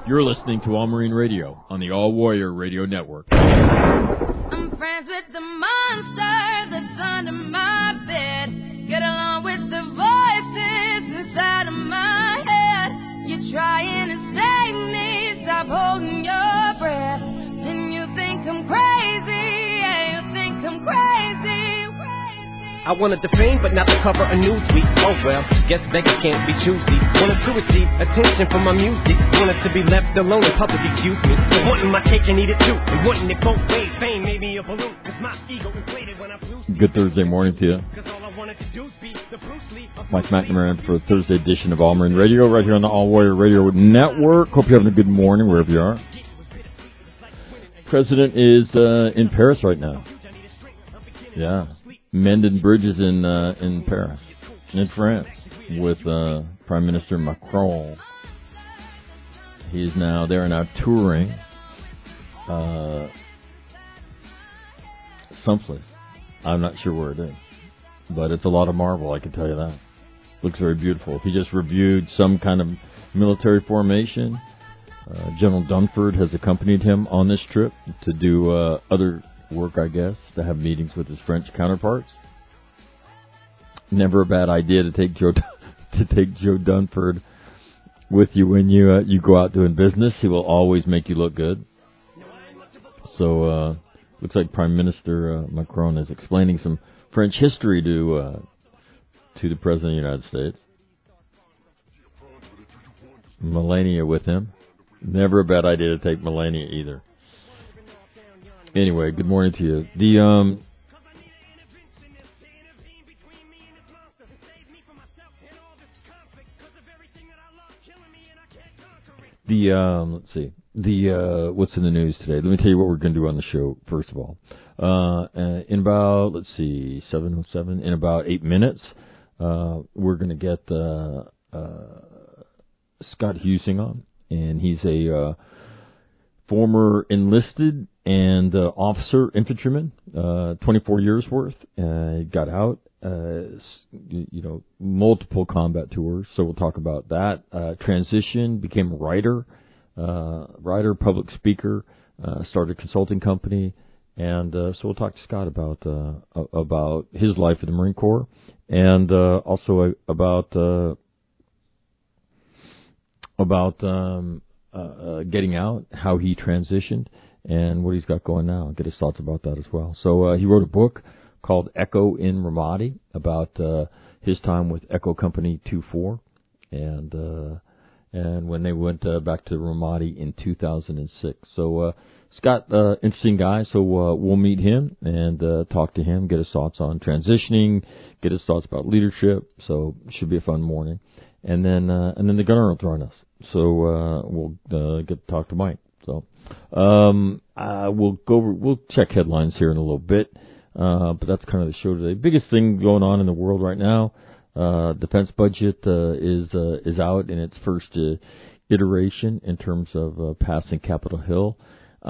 You're listening to All Marine Radio on the All Warrior Radio Network. I'm friends with the monster that's under my bed. Get along with the voices inside of my head. You're trying to save me, stop holding your breath. And you think I'm crazy, yeah, you think I'm crazy. I wanted the fame, but not the cover of Newsweek. Oh well, guess beggars can't be choosy. Wanted to receive attention from my music. Wanted to be left alone in public, excuse me. But wanting my cake and eat it too. And wanting it both ways. Fame made me a balloon. Cause my ego inflated when I flew. Good Thursday morning to you. Mike McNamara for a Thursday edition of All Marine Radio right here on the All Warrior Radio Network. Hope you're having a good morning wherever you are. President is in Paris right now. Yeah. Mending bridges in Paris, in France, with Prime Minister Macron. He's now there, now touring someplace. I'm not sure where it is, but it's a lot of marble, I can tell you that. Looks very beautiful. He just reviewed some kind of military formation. General Dunford has accompanied him on this trip to do other work, I guess, to have meetings with his French counterparts. Never a bad idea to take Joe Dunford with you when you go out doing business. He will always make you look good. So looks like Prime Minister Macron is explaining some French history to the President of the United States. Melania with him. Never a bad idea to take Melania either. Anyway, good morning to you. Let's see. What's in the news today? Let me tell you what we're going to do on the show, first of all. In about, 7:07, in about 8 minutes, we're going to get Scott Husing on, and he's a former enlisted and officer infantryman, 24 years worth. Got out, multiple combat tours. So we'll talk about that. Transition, became a writer, public speaker, started a consulting company, and so we'll talk to Scott about his life in the Marine Corps, and also about getting out, how he transitioned, and what he's got going now. Get his thoughts about that as well. So he wrote a book called Echo in Ramadi about his time with Echo Company 2-4, and when they went back to Ramadi in 2006. So Scott, interesting guy. So we'll meet him and talk to him, get his thoughts on transitioning, get his thoughts about leadership. So it should be a fun morning. And then the gunner will join us. So we'll get to talk to Mike. So we'll check headlines here in a little bit. But that's kind of the show today. Biggest thing going on in the world right now, defense budget is out in its first iteration in terms of passing Capitol Hill.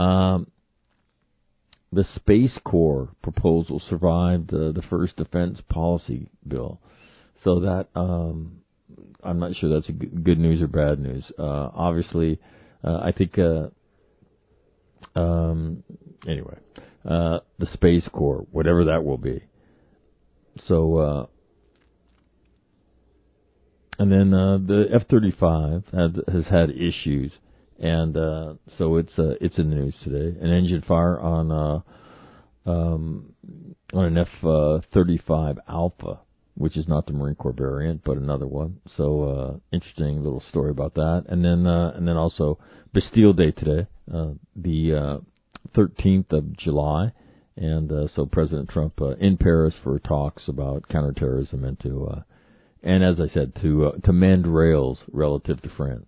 The Space Corps proposal survived the first defense policy bill. So that I'm not sure that's good news or bad news. Obviously, I think anyway. The Space Corps, whatever that will be. So, and then the F-35 has had issues, and so it's in the news today. An engine fire on an F-35 Alpha, which is not the Marine Corps variant, but another one. So interesting little story about that. And then also Bastille Day today, the 13th of July, and so President Trump in Paris for talks about counterterrorism and as I said, to mend rails relative to France.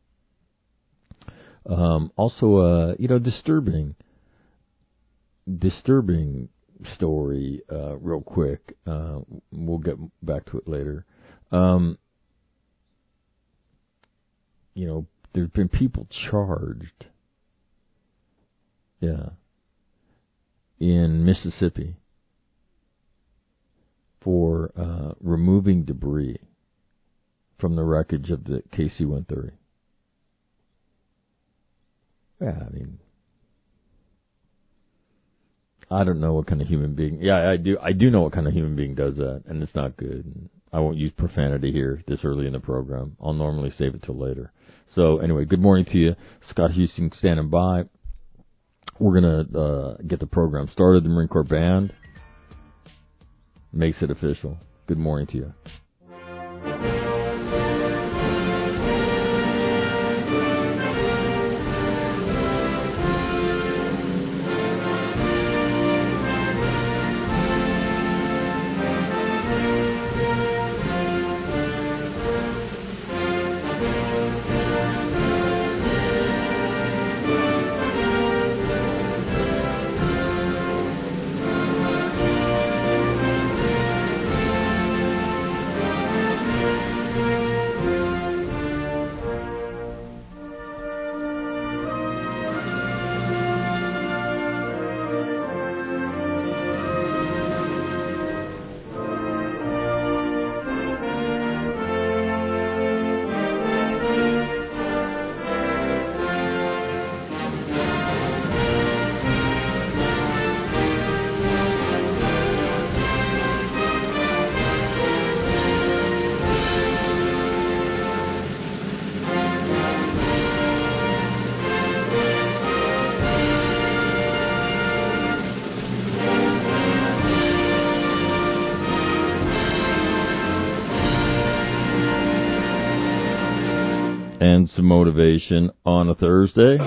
Also, disturbing story, real quick. We'll get back to it later. There's been people charged. Yeah. In Mississippi for removing debris from the wreckage of the KC-130. Yeah, I mean, I don't know what kind of human being. Yeah, I do. I do know what kind of human being does that, and it's not good. I won't use profanity here this early in the program. I'll normally save it till later. So anyway, good morning to you. Scott Houston standing by. We're going to get the program started. The Marine Corps Band makes it official. Good morning to you. And some motivation on a Thursday.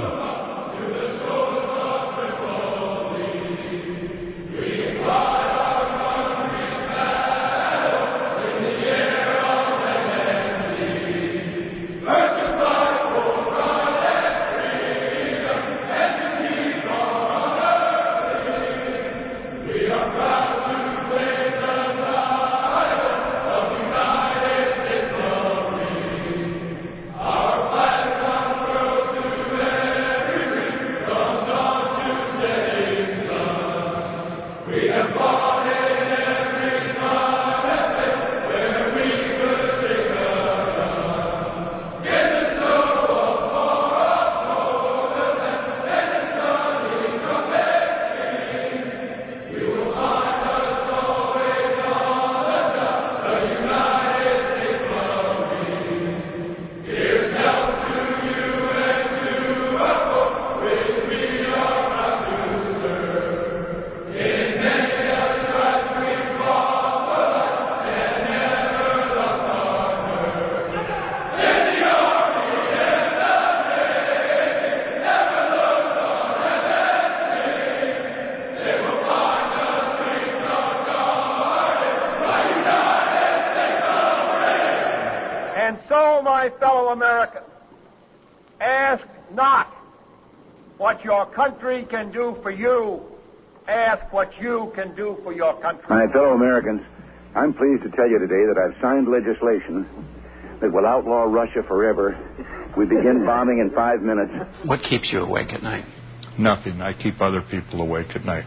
Country can do for you. Ask what you can do for your country. My fellow Americans, I'm pleased to tell you today that I've signed legislation that will outlaw Russia forever. We begin bombing in 5 minutes. What keeps you awake at night? Nothing. I keep other people awake at night.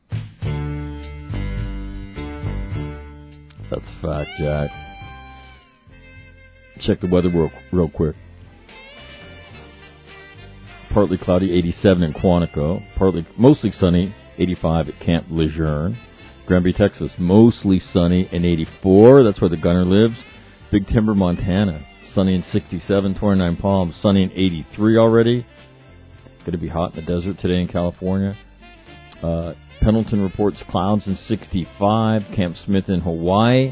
That's a fact, Jack. Check the weather real quick. Partly cloudy, 87 in Quantico. Mostly sunny, 85 at Camp Lejeune. Granby, Texas, mostly sunny and 84. That's where the gunner lives. Big Timber, Montana, sunny and 67. 29 Palms, sunny and 83 already. Going to be hot in the desert today in California. Pendleton reports clouds and 65. Camp Smith in Hawaii.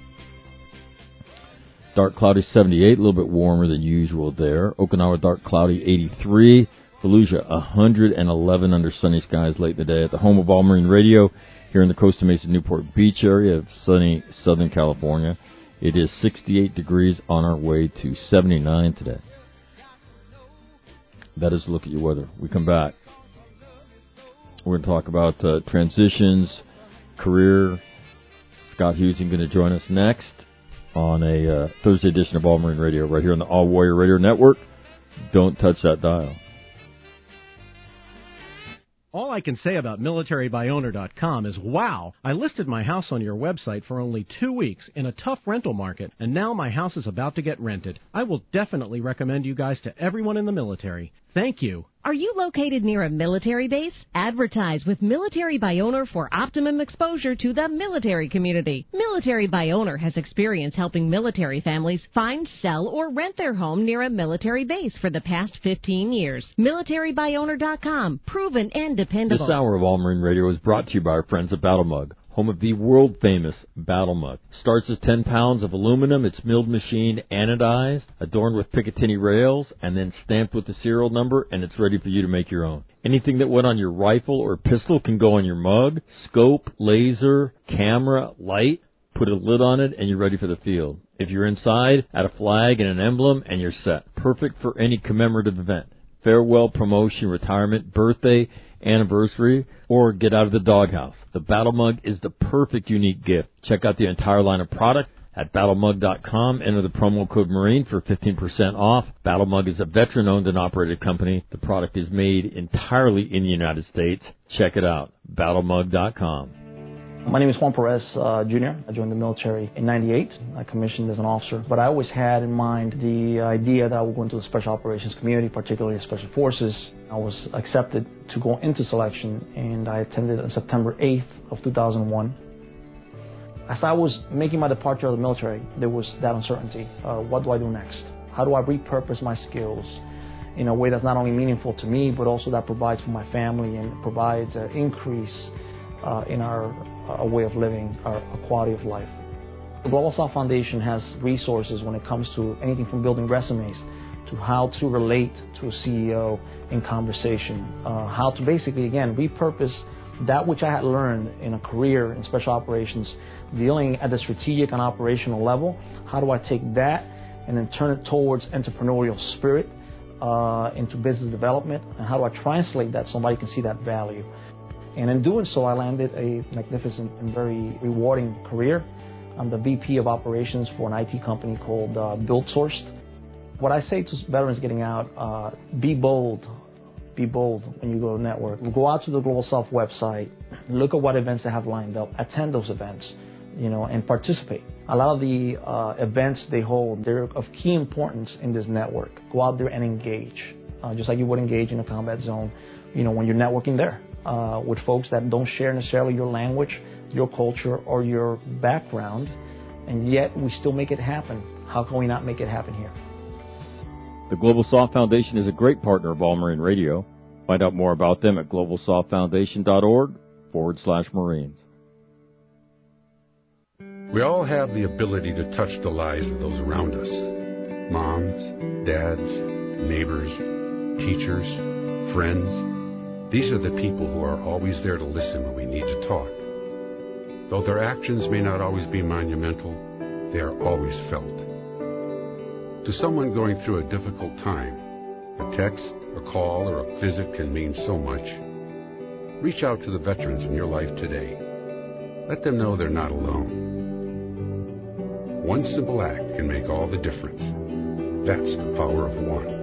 Dark cloudy 78, a little bit warmer than usual there. Okinawa dark cloudy 83. Fallujah 111 under sunny skies late in the day at the home of All Marine Radio here in the Costa Mesa Newport Beach area of sunny Southern California. It is 68 degrees on our way to 79 today. That is a look at your weather. We come back. We're going to talk about transitions, career. Scott Houston going to join us next on a Thursday edition of All Marine Radio right here on the All Warrior Radio Network. Don't touch that dial. All I can say about MilitaryByOwner.com is, wow, I listed my house on your website for only 2 weeks in a tough rental market, and now my house is about to get rented. I will definitely recommend you guys to everyone in the military. Thank you. Are you located near a military base? Advertise with Military by Owner for optimum exposure to the military community. Military by Owner has experience helping military families find, sell, or rent their home near a military base for the past 15 years. MilitaryByOwner.com. Proven and dependable. This hour of All Marine Radio is brought to you by our friends at Battle Mug, home of the world-famous Battle Mug. Starts as 10 pounds of aluminum. It's milled machined, anodized, adorned with Picatinny rails, and then stamped with the serial number, and it's ready for you to make your own. Anything that went on your rifle or pistol can go on your mug. Scope, laser, camera, light. Put a lid on it, and you're ready for the field. If you're inside, add a flag and an emblem, and you're set. Perfect for any commemorative event. Farewell, promotion, retirement, birthday, anniversary, or get out of the doghouse. The Battle Mug is the perfect unique gift. Check out the entire line of product at battlemug.com. Enter the promo code Marine for 15% off. Battle Mug is a veteran-owned and operated company. The product is made entirely in the United States. Check it out, battlemug.com. My name is Juan Perez Jr. I joined the military in 98. I commissioned as an officer. But I always had in mind the idea that I would go into the Special Operations community, particularly Special Forces. I was accepted to go into selection, and I attended on September 8th of 2001. As I was making my departure of the military, there was that uncertainty. What do I do next? How do I repurpose my skills in a way that's not only meaningful to me, but also that provides for my family and provides an increase in our way of living, our quality of life. The Global South Foundation has resources when it comes to anything from building resumes to how to relate to a CEO in conversation, how to basically, again, repurpose that which I had learned in a career in special operations, dealing at the strategic and operational level. How do I take that and then turn it towards entrepreneurial spirit into business development, and how do I translate that so somebody can see that value? And in doing so, I landed a magnificent and very rewarding career. I'm the VP of operations for an IT company called BuildSourced. What I say to veterans getting out, be bold. Be bold when you go to network. Go out to the Global South website, look at what events they have lined up, attend those events, and participate. A lot of the events they hold, they're of key importance in this network. Go out there and engage, just like you would engage in a combat zone, when you're networking there. With folks that don't share necessarily your language, your culture, or your background, and yet we still make it happen. How can we not make it happen here? The Global Soft Foundation is a great partner of All Marine Radio. Find out more about them at globalsoftfoundation.org/Marines. We all have the ability to touch the lives of those around us. Moms, dads, neighbors, teachers, friends. These are the people who are always there to listen when we need to talk. Though their actions may not always be monumental, they are always felt. To someone going through a difficult time, a text, a call, or a visit can mean so much. Reach out to the veterans in your life today. Let them know they're not alone. One simple act can make all the difference. That's the power of one.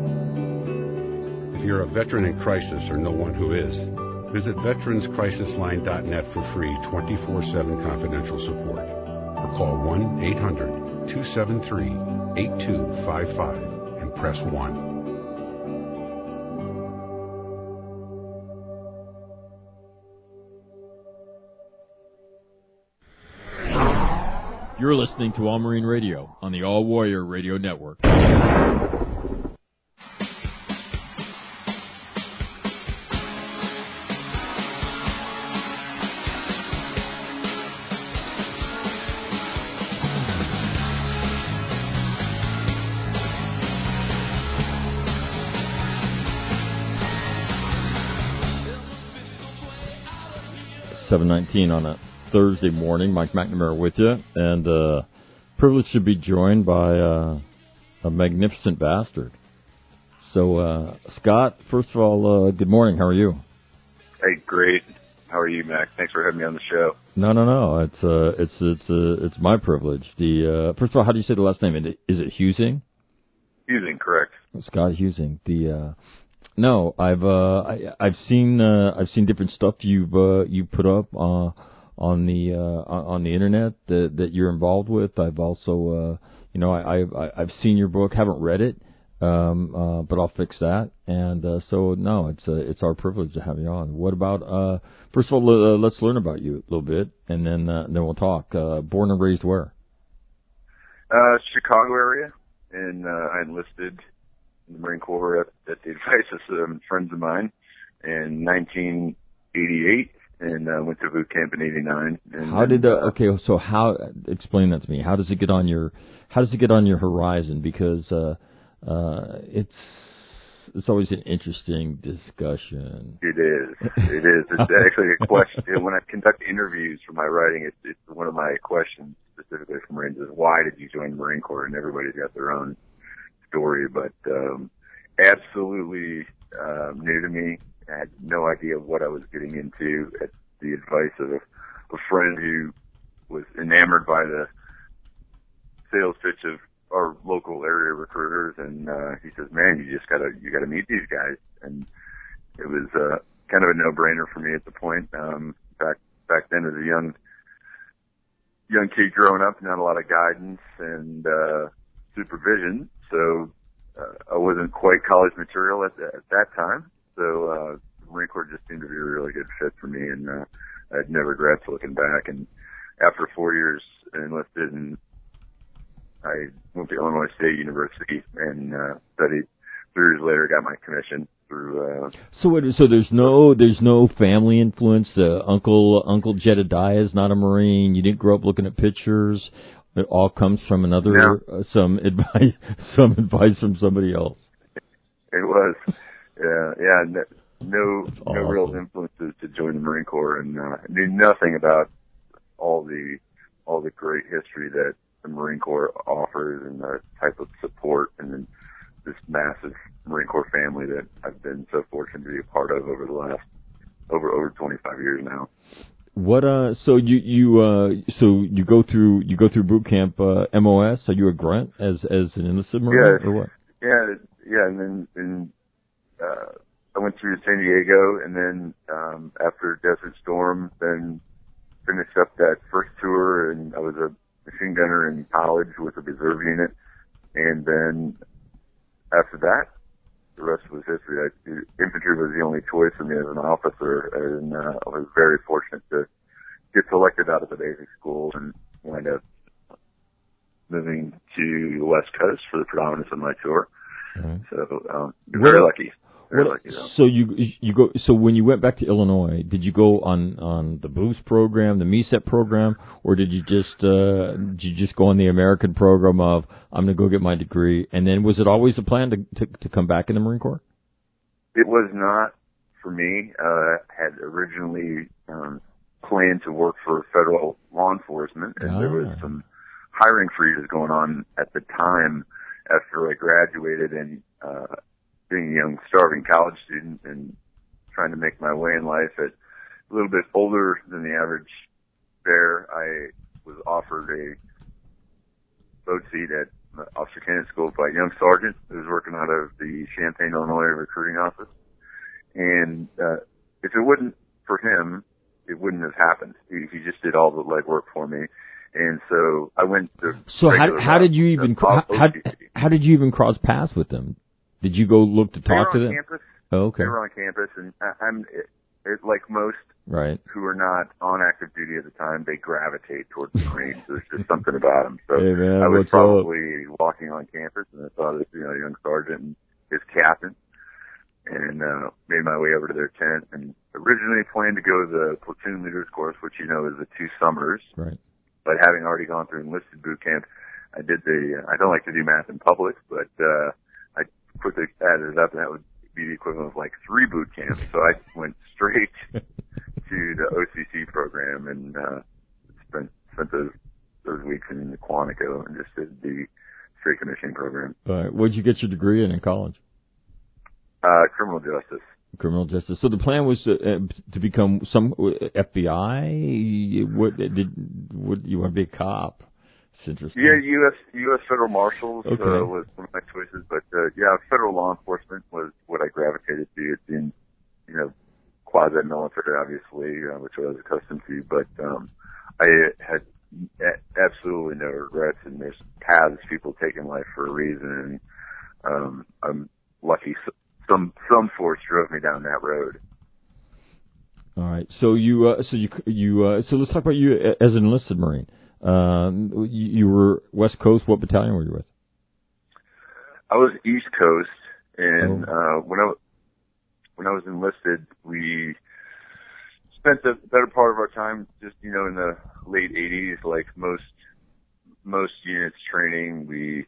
If you're a veteran in crisis or know one who is, visit veteranscrisisline.net for free 24/7 confidential support, or call 1-800-273-8255 and press 1. You're listening to All Marine Radio on the All Warrior Radio Network. .719 on a Thursday morning. Mike McNamara with you, and privileged to be joined by a magnificent bastard. So, Scott, first of all, good morning. How are you? Hey, great. How are you, Mac? Thanks for having me on the show. No. It's my privilege. First of all, how do you say the last name? Is it Husing? Husing, correct. Scott Husing. No, I've seen different stuff you put up on the internet that you're involved with. I've also I've seen your book, haven't read it, but I'll fix that. And so no, it's our privilege to have you on. What about first of all, let's learn about you a little bit, and then we'll talk. Born and raised where? Chicago area, and I enlisted in the Marine Corps at the advice of some friends of mine in 1988, and went to boot camp in '89. How did okay? So how? Explain that to me. How does it get on your horizon? Because it's always an interesting discussion. It is. It's actually a question. When I conduct interviews for my writing, it's one of my questions specifically for Marines is, why did you join the Marine Corps? And everybody's got their own story, but absolutely new to me. I had no idea what I was getting into at the advice of a friend who was enamored by the sales pitch of our local area recruiters, and he says, "Man, you gotta meet these guys." And it was kind of a no-brainer for me at the point. Back then, as a young kid growing up, not a lot of guidance and supervision, so I wasn't quite college material at that time. So the Marine Corps just seemed to be a really good fit for me, and I had no regrets looking back. And after 4 years enlisted, and I went to Illinois State University and studied. 3 years later, got my commission through. So there's no family influence. Uncle Jedediah is not a Marine. You didn't grow up looking at pictures. It all comes from another some advice from somebody else. It was, yeah. No awesome. Real influences to join the Marine Corps, and knew nothing about all the great history that the Marine Corps offers and the type of support and then this massive Marine Corps family that I've been so fortunate to be a part of over the last over 25 years now. What so you go through boot camp MOS? Are you a grunt as an enlisted Marine or what? Yeah, and then I went through San Diego, and then after Desert Storm, then finished up that first tour, and I was a machine gunner in college with a reserve unit, and then after that, the rest was history. Infantry was the only choice for me as an officer, and I was very fortunate to get selected out of the basic school and wind up moving to the West Coast for the predominance of my tour. Mm-hmm. So very lucky. So you go. So when you went back to Illinois, did you go on the Boost program, the MESEP program, or did you just go on the American program of I'm going to go get my degree? And then was it always the plan to come back in the Marine Corps? It was not for me. I had originally planned to work for federal law enforcement, and there was some hiring freezes going on at the time after I graduated and. Being a young, starving college student and trying to make my way in life at a little bit older than the average bear, I was offered a boat seat at Officer Candidate School by a young sergeant who was working out of the Champaign, Illinois recruiting office. And if it wasn't for him, it wouldn't have happened. He just did all the legwork for me. And so I went to. So how did you even cross paths with them? Did you go look to talk to them? Campus. Oh, okay. They were on campus, and I'm like most who are not on active duty at the time. They gravitate towards the Marines. There's just something about them. So hey man, I was probably walking on campus, and I saw this young sergeant and his captain, and made my way over to their tent. And originally planned to go to the platoon leaders course, which is the 2 summers. Right. But having already gone through enlisted boot camp, I did I don't like to do math in public, but I quickly added it up, and that would be the equivalent of like 3 boot camps. So I went straight to the OCC program and spent those weeks in Quantico and just did the straight commissioning program. What did you get your degree in college? Criminal justice. Criminal justice. So the plan was to become some FBI. What you want to be a cop? Interesting. Yeah, U.S. Federal Marshals was one of my choices, but federal law enforcement was what I gravitated to. It's in, quasi-military, obviously, which I was accustomed to, but I had absolutely no regrets, and there's paths people take in life for a reason, and some force drove me down that road. All right. So so let's talk about you as an enlisted Marine. You were West Coast. What battalion were you with? I was East Coast, and when I was enlisted, we spent the better part of our time just, in the late 80s, like most units training. We,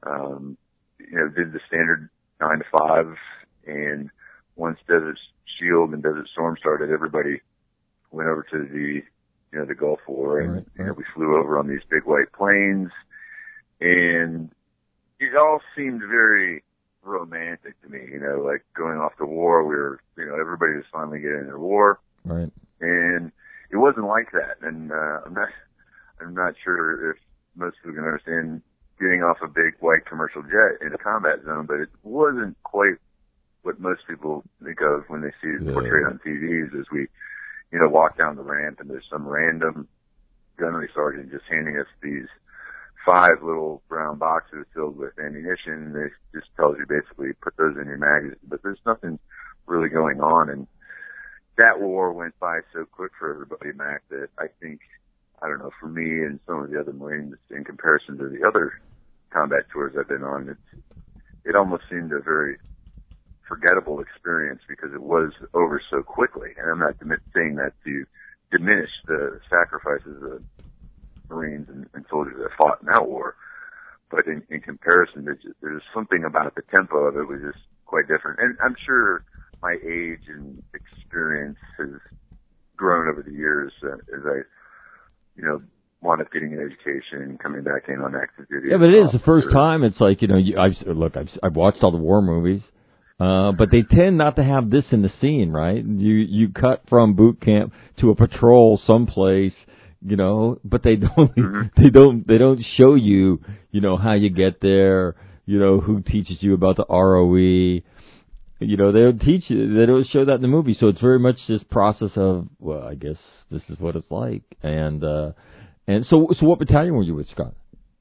did the standard 9 to 5, and once Desert Shield and Desert Storm started, everybody went over to the Gulf War, and we flew over on these big white planes, and it all seemed very romantic to me, like going off to war. We were, everybody was finally getting their war. Right. And it wasn't like that. And, I'm not sure if most people can understand getting off a big white commercial jet in a combat zone, but it wasn't quite what most people think of when they see it portrayed on TVs as we, walk down the ramp and there's some random gunnery sergeant just handing us these 5 little brown boxes filled with ammunition. They just tells you basically put those in your magazine, but there's nothing really going on. And that war went by so quick for everybody, Mac, that I think, I don't know, for me and some of the other Marines, in comparison to the other combat tours I've been on, it almost seemed a very forgettable experience because it was over so quickly. And I'm not saying that to diminish the sacrifices of Marines and soldiers that fought in that war, but in comparison, there's something about the tempo of it was just quite different. And I'm sure my age and experience has grown over the years as I, wound up getting an education, coming back in on active duty. Yeah, but it is the first time. It's like, I've watched all the war movies, but they tend not to have this in the scene, right? You cut from boot camp to a patrol someplace, but they don't show you, how you get there, who teaches you about the ROE. They don't teach you, they don't show that in the movie. So it's very much this process of, well, I guess this is what it's like. And so what battalion were you with, Scott?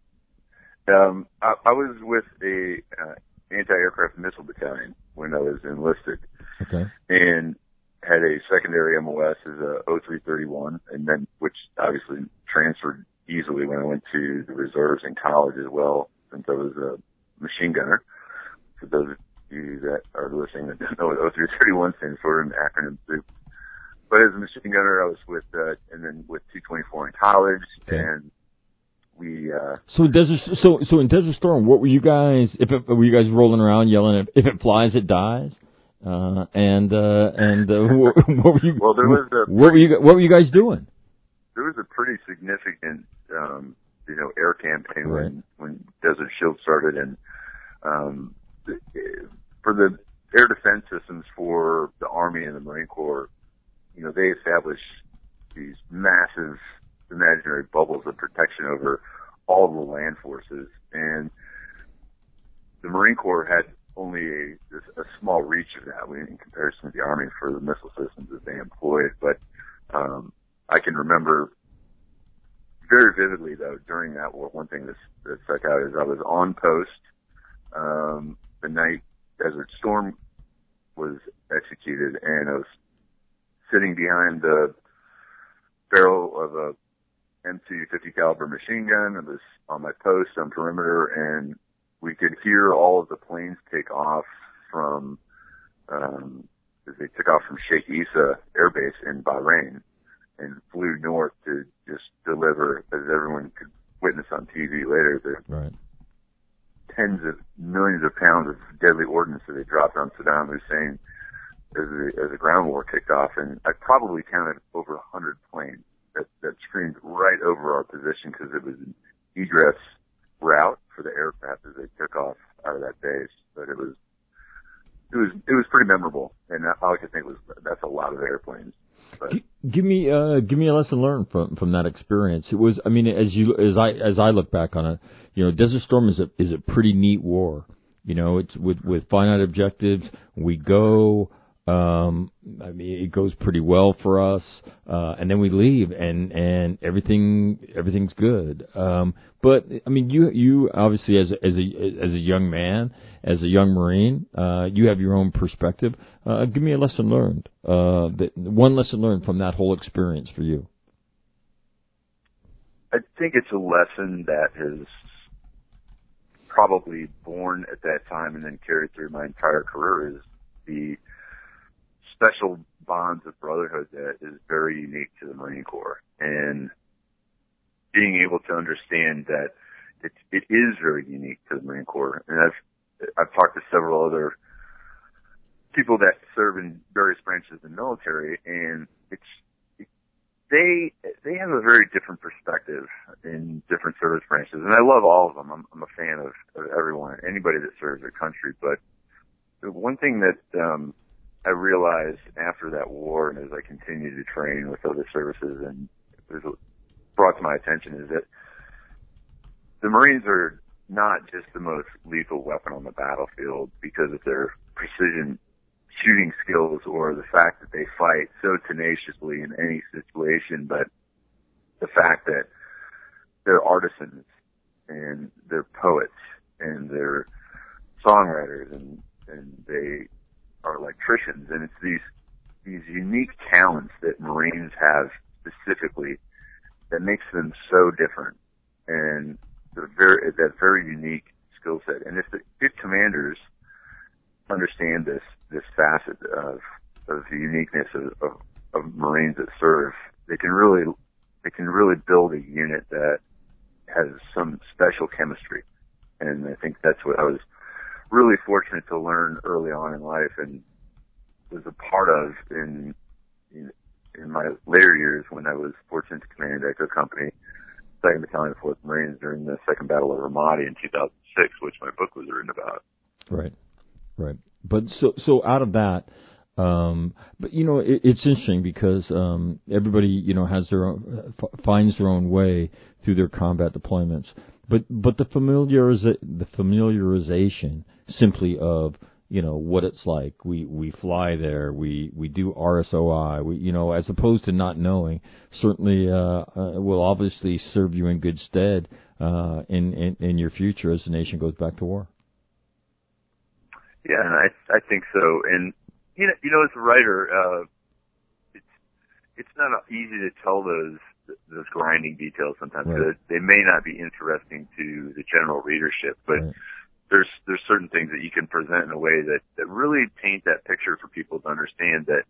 I was with a anti-aircraft missile battalion when I was enlisted. Okay. And had a secondary MOS as a 0331, and then, which obviously transferred easily when I went to the reserves in college as well, since I was a machine gunner. For those of you that are listening that don't know what 0331 stands for, an acronym soup. But as a machine gunner, I was with, and then with 224 in college, okay. And we, So in Desert Storm, what were you guys, were you guys rolling around yelling, if it flies, it dies? What were you, well, what were you guys doing? There was a pretty significant, air campaign right. when Desert Shield started, and, for the air defense systems for the Army and the Marine Corps, they established these massive imaginary bubbles of protection over all of the land forces, and the Marine Corps had only a small reach of that in comparison to the Army for the missile systems that they employed. But I can remember very vividly, though, during that war, one thing that stuck out is I was on post the night Desert Storm was executed, and I was sitting behind the barrel of a M2 50 caliber machine gun. It was on my post on perimeter, and we could hear all of the planes take off from, as they took off from Sheikh Issa Air Base in Bahrain and flew north to just deliver, as everyone could witness on TV later, the right. tens of millions of pounds of deadly ordnance that they dropped on Saddam Hussein as the ground war kicked off. And I probably counted over 100 planes that screamed right over our position because it was an egress route for the aircraft as they took off out of that base. But it was pretty memorable, and all I could think was that's a lot of airplanes. But give me a lesson learned from that experience. It was, I mean, as I look back on it, Desert Storm is a pretty neat war. It's with finite objectives. We go. I mean, it goes pretty well for us, and then we leave, and everything's good. But I mean, you obviously as a young man, as a young Marine, you have your own perspective. Give me a lesson learned. One lesson learned from that whole experience for you. I think it's a lesson that is probably born at that time and then carried through my entire career, is the special bonds of brotherhood that is very unique to the Marine Corps, and being able to understand that it is very unique to the Marine Corps. And I've talked to several other people that serve in various branches of the military, and they have a very different perspective in different service branches, and I love all of them. I'm a fan of everyone, anybody that serves their country. But the one thing that I realized after that war, and as I continue to train with other services, and it was brought to my attention, is that the Marines are not just the most lethal weapon on the battlefield because of their precision shooting skills or the fact that they fight so tenaciously in any situation, but the fact that they're artisans and they're poets and they're songwriters and they are electricians, and it's these unique talents that Marines have specifically that makes them so different, and that very unique skill set. And if commanders understand this facet of the uniqueness of Marines that serve, they can really build a unit that has some special chemistry. And I think that's what I was really fortunate to learn early on in life, and was a part of in my later years when I was fortunate to command Echo Company, 2nd Battalion, 4th Marines during the Second Battle of Ramadi in 2006, which my book was written about. Right. But so out of that, but it's interesting because everybody has their own, finds their own way through their combat deployments. But the familiarization simply of what it's like. We fly there. We do RSOI. As opposed to not knowing, certainly will obviously serve you in good stead in your future as the nation goes back to war. Yeah, I think so. And as a writer, it's not easy to tell those grinding details sometimes. Right. They may not be interesting to the general readership, but right. There's certain things that you can present in a way that really paint that picture for people to understand that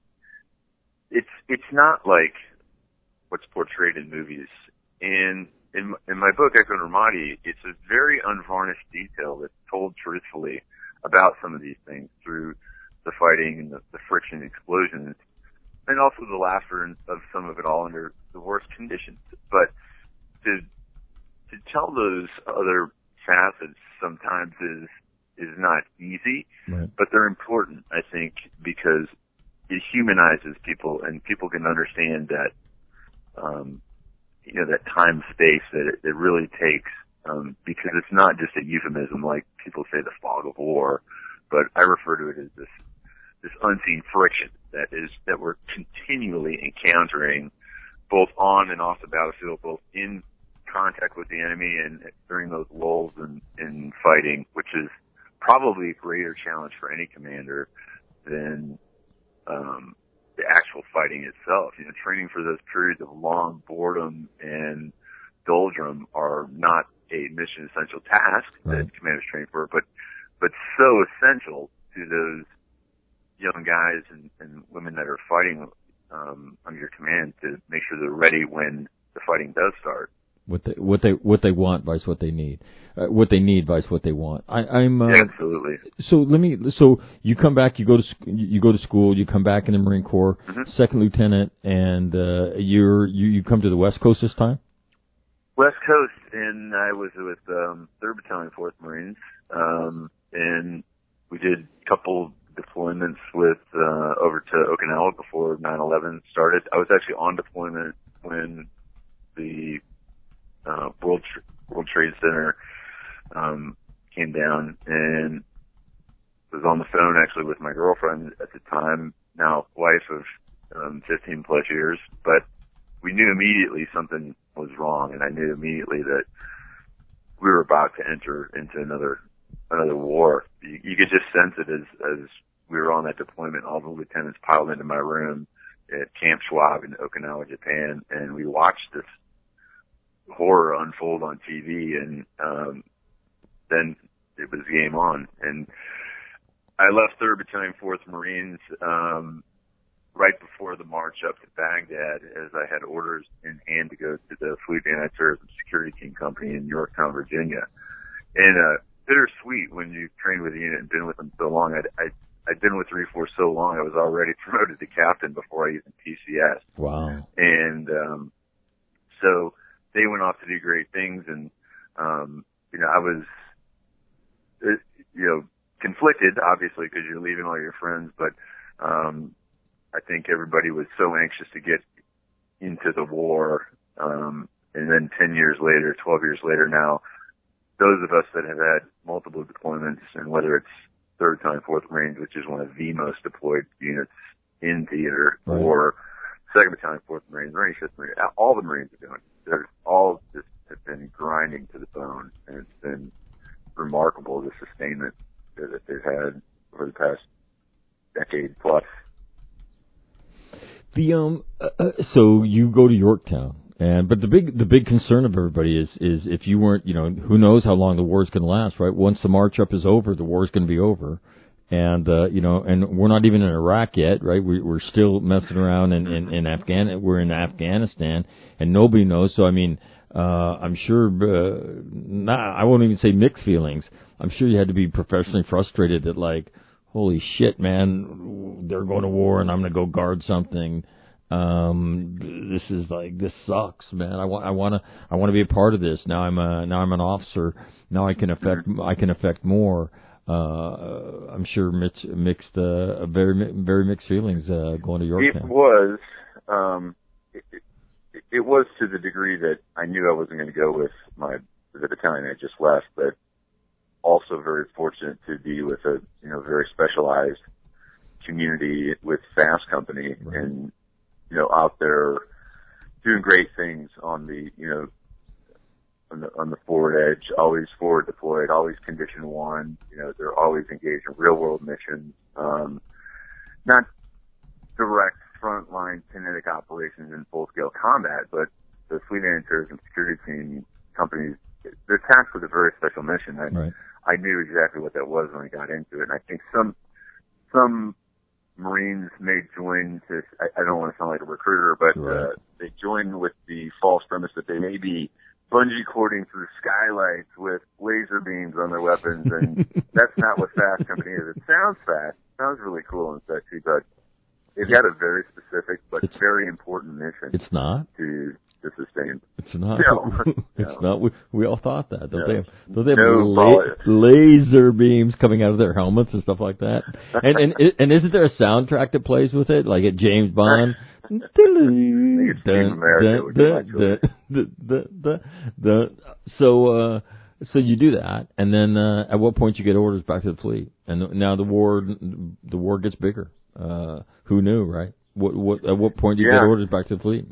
it's not like what's portrayed in movies. And in my book, Echo and Ramadi, it's a very unvarnished detail that's told truthfully about some of these things through the fighting and the friction and explosions, and also the laughter of some of it all under the worst conditions. But to tell those other facets sometimes is not easy, right. But they're important, I think, because it humanizes people, and people can understand that, that time space that it really takes, because it's not just a euphemism like people say the fog of war, but I refer to it as this unseen friction that we're continually encountering both on and off the battlefield, both in contact with the enemy and during those lulls in fighting, which is probably a greater challenge for any commander than the actual fighting itself. Training for those periods of long boredom and doldrum are not a mission essential task right. that commanders train for, but so essential to those young guys and women that are fighting under your command to make sure they're ready when the fighting does start. What they want versus what they need. What they need versus what they want. I'm absolutely. So you come back. You go to school. You come back in the Marine Corps, mm-hmm. Second Lieutenant, and you come to the West Coast this time. West Coast, and I was with 3rd Battalion, 4th Marines, and we did a couple deployments with over to Okinawa before 9/11 started. I was actually on deployment when the World Trade Center came down, and was on the phone actually with my girlfriend at the time, now wife of 15 plus years, but we knew immediately something was wrong, and I knew immediately that we were about to enter into another war. You could just sense it as we were on that deployment. All the lieutenants piled into my room at Camp Schwab in Okinawa, Japan, and we watched this horror unfold on TV, and then it was game on. And I left 3rd Battalion, 4th Marines right before the march up to Baghdad, as I had orders in hand to go to the Fleet Anti-Terrorism Security Team Company in Yorktown, Virginia. And bittersweet when you trained with the unit and been with them so long. I'd been with 3-4 so long, I was already promoted to captain before I even PCS. Wow. And so they went off to do great things, and I was conflicted, obviously, because you're leaving all your friends, but I think everybody was so anxious to get into the war, and then 10 years later, 12 years later now, those of us that have had multiple deployments, and whether it's 3rd Battalion, 4th Marines, which is one of the most deployed units in theater, right, or 2nd Battalion, 4th Marines, or any 5th Marines, all the Marines are doing it. They're all just have been grinding to the bone, and it's been remarkable, the sustainment that they've had over the past decade plus. So you go to Yorktown, but the big concern of everybody is if you weren't, who knows how long the war's going to last, right? Once the march up is over, the war's going to be over, and and we're not even in Iraq yet, right? We're still messing around in Afghanistan. We're in Afghanistan, and nobody knows. So I mean, I'm sure. I won't even say mixed feelings. I'm sure you had to be professionally frustrated that, like, holy shit, man, they're going to war and I'm going to go guard something. This sucks, man. I want to be a part of this. Now I'm an officer. Now I can affect more. I'm sure mixed, very, very mixed feelings, going to Yorktown. It was to the degree that I knew I wasn't going to go with the battalion I just left, but also very fortunate to be with a very specialized community with Fast Company, right, and out there doing great things on the on the forward edge, always forward deployed, always condition 1. They're always engaged in real world missions, not direct frontline kinetic operations in full scale combat, but the Fleet Anti-Terrorism Security Team companies, they're tasked with a very special mission. Right. I knew exactly what that was when I got into it. And I think some Marines may join to, I don't want to sound like a recruiter, but right, they join with the false premise that they may be bungee cording through skylights with laser beams on their weapons, and that's not what Fast Company is. It sounds fast, sounds really cool and sexy, but it's got a very specific but very important mission. It's not to sustain. It's not. No. It's not. We all thought that. Don't they have no laser beams coming out of their helmets and stuff like that? And isn't there a soundtrack that plays with it, like at James Bond? So you do that, and then at what point you get orders back to the fleet, and now the war gets bigger. Who knew, right? At what point do you get orders back to the fleet?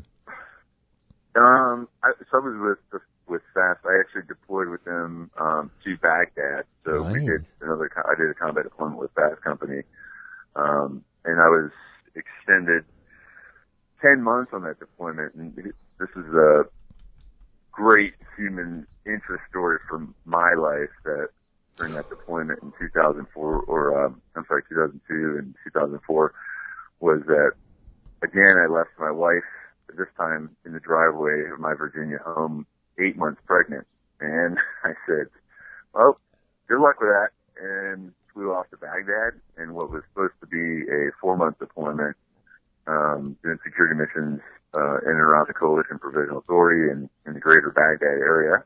So I was with Fast. I actually deployed with them to Baghdad. So nice. I did a combat deployment with Fast Company, and I was extended 10 months on that deployment. And this is a great human interest story from my life that during that deployment in 2002 and 2004 was that, again, I left my wife, this time in the driveway of my Virginia home, 8 months pregnant. And I said, well, good luck with that. And flew off to Baghdad in what was supposed to be a 4-month deployment, doing security missions in and around the Coalition Provisional Authority and in the greater Baghdad area,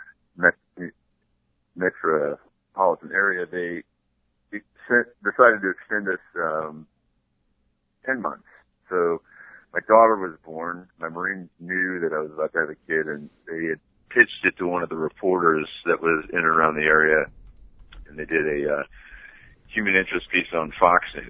metropolitan area. They decided to extend us 10 months. So my daughter was born. My Marines knew that I was about to have a kid, and they had pitched it to one of the reporters that was in and around the area, and they did a human interest piece on Fox News.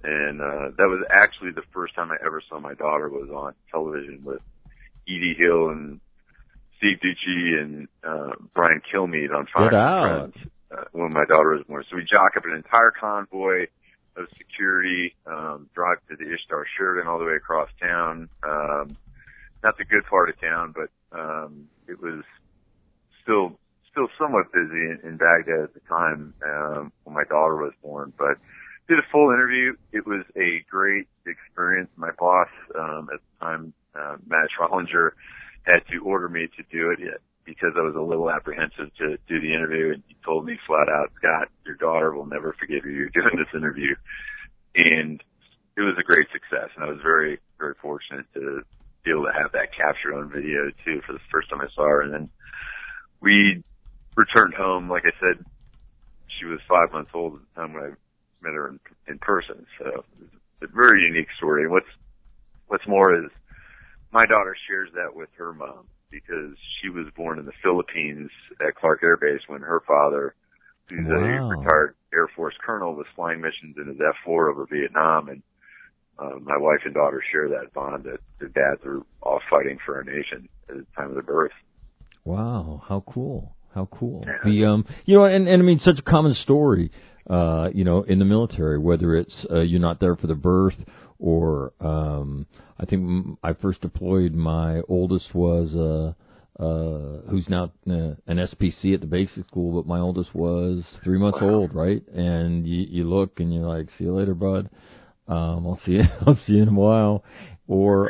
And that was actually the first time I ever saw my daughter was on television with Edie Hill and Steve Ducci and Brian Kilmeade on Fox and Friends when my daughter was born. So we jock up an entire convoy of security, drive to the Ishtar Sheraton all the way across town. Not the good part of town, but it was still somewhat busy in Baghdad at the time when my daughter was born. But did a full interview. It was a great experience. My boss at the time, Matt Schrollinger, had to order me to do it because I was a little apprehensive to do the interview, and he told me flat out, Scott, your daughter will never forgive you doing this interview. And it was a great success, and I was very, very fortunate to be able to have that captured on video, too, for the first time I saw her. And then we returned home. Like I said, she was 5 months old at the time when I met her in person. So it's a very unique story. And what's more is my daughter shares that with her mom because she was born in the Philippines at Clark Air Base when her father, who's a retired Air Force colonel, was flying missions in his F-4 over Vietnam. And my wife and daughter share that bond that their dads were all fighting for our nation at the time of their birth. Wow, how cool. How cool. The and I mean, such a common story, in the military, whether it's you're not there for the birth or I think I first deployed, my oldest was who's now an SPC at the basic school, but my oldest was 3 months old, right? And you look and you're like, see you later, bud. I'll see you in a while. Or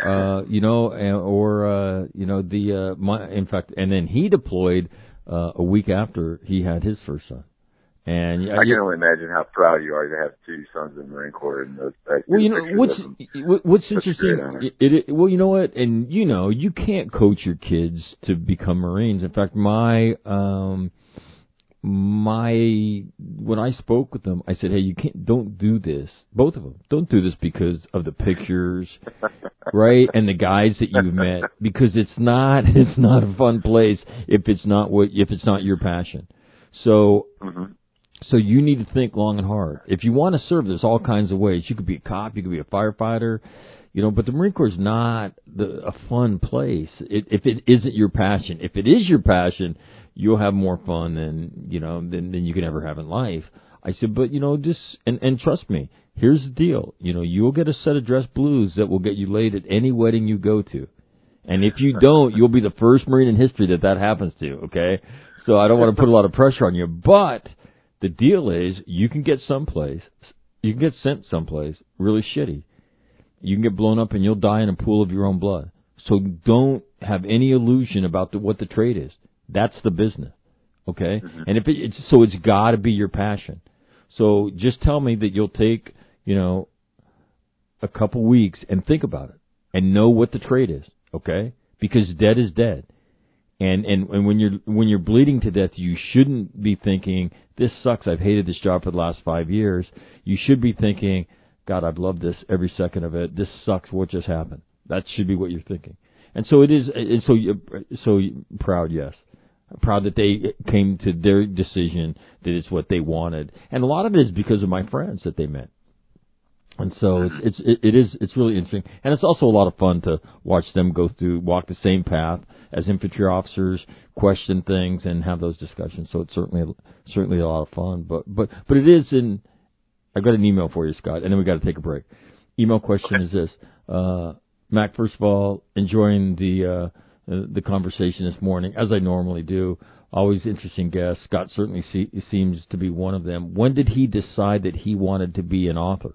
in fact, and then he deployed a week after he had his first son. And I can only imagine how proud you are to have two sons in the Marine Corps. And those what's interesting? Well, you know what, and you can't coach your kids to become Marines. In fact, when I spoke with them, I said, hey, don't do this. Both of them, don't do this because of the pictures, right? And the guys that you've met, because it's not a fun place if it's not your passion. So, So you need to think long and hard. If you want to serve, there's all kinds of ways. You could be a cop, you could be a firefighter, but the Marine Corps is not a fun place if it isn't your passion. If it is your passion, you'll have more fun than you can ever have in life. I said, but just and trust me, here's the deal. You'll get a set of dress blues that will get you laid at any wedding you go to. And if you don't, you'll be the first Marine in history that happens to, okay? So I don't want to put a lot of pressure on you, but the deal is you can get sent someplace really shitty. You can get blown up and you'll die in a pool of your own blood. So don't have any illusion about what the trade is. That's the business, okay? And if it's got to be your passion. So just tell me that you'll take, a couple weeks and think about it and know what the trade is, okay? Because dead is dead. And when you're bleeding to death, you shouldn't be thinking, this sucks, I've hated this job for the last 5 years. You should be thinking, God, I've loved this every second of it. This sucks, what just happened? That should be what you're thinking. And so it is, and so proud, yes. Proud that they came to their decision that it's what they wanted. And a lot of it is because of my friends that they met. And so it's really interesting. And it's also a lot of fun to watch them walk the same path as infantry officers, question things and have those discussions. So it's certainly a lot of fun. But it is I've got an email for you, Scott, and then we got to take a break. Email question is this. Mac, first of all, enjoying the conversation this morning, as I normally do. Always interesting guests. Scott certainly seems to be one of them. When did he decide that he wanted to be an author?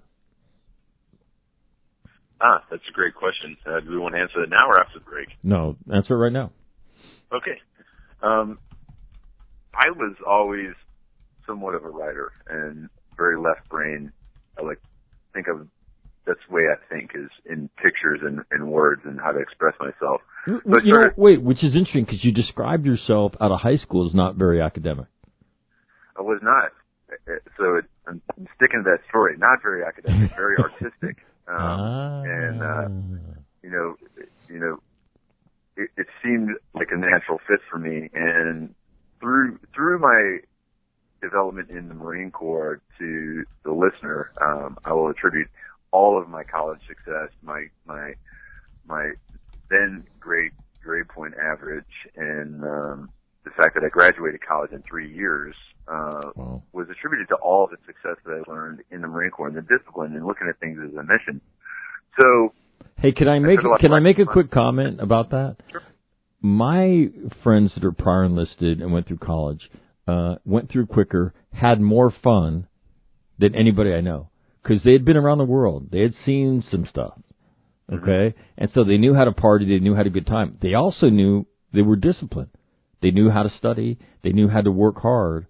That's a great question. Do we want to answer that now or after the break? No, answer it right now. Okay. I was always somewhat of a writer and very left brain. I think of that's the way I think is in pictures and words and how to express myself. Which is interesting because you described yourself out of high school as not very academic. I was not. So I'm sticking to that story. Not very academic, very artistic. It seemed like a natural fit for me. And through my development in the Marine Corps to the listener, I will attribute all of my college success, my then great grade point average, and the fact that I graduated college in 3 years was attributed to all of the success that I learned in the Marine Corps and the discipline and looking at things as a mission. So, hey, can I make a quick comment about that? Sure. My friends that are prior enlisted and went through college went through quicker, had more fun than anybody I know, because they had been around the world. They had seen some stuff, okay? And so they knew how to party. They knew how to have a good time. They also knew they were disciplined. They knew how to study. They knew how to work hard.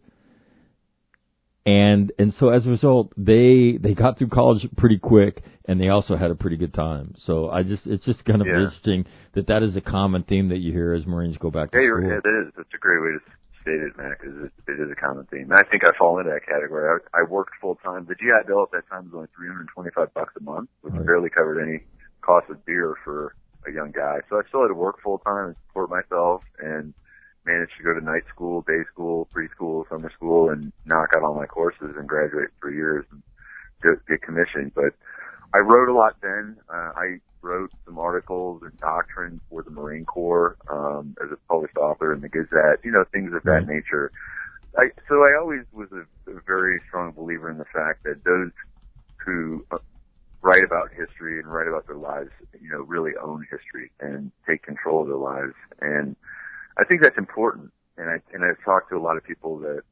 And so as a result, they got through college pretty quick, and they also had a pretty good time. So it's just kind of interesting that is a common theme that you hear as Marines go back to school. Yeah, it is. It's a great way to state it, Mac. It is a common theme. And I think I fall into that category. I worked full time. The GI Bill at that time was only $325 a month, which barely covered any cost of beer for a young guy. So I still had to work full time and support myself, and managed to go to night school, day school, preschool, summer school, and knock out all my courses and graduate in 3 years and get commissioned. But I wrote a lot then. I wrote some articles and doctrine for the Marine Corps as a published author in the Gazette, things of that nature. So I always was a very strong believer in the fact that those who write about history and write about their lives, really own history and take control of their lives. And I think that's important, and I've talked to a lot of people that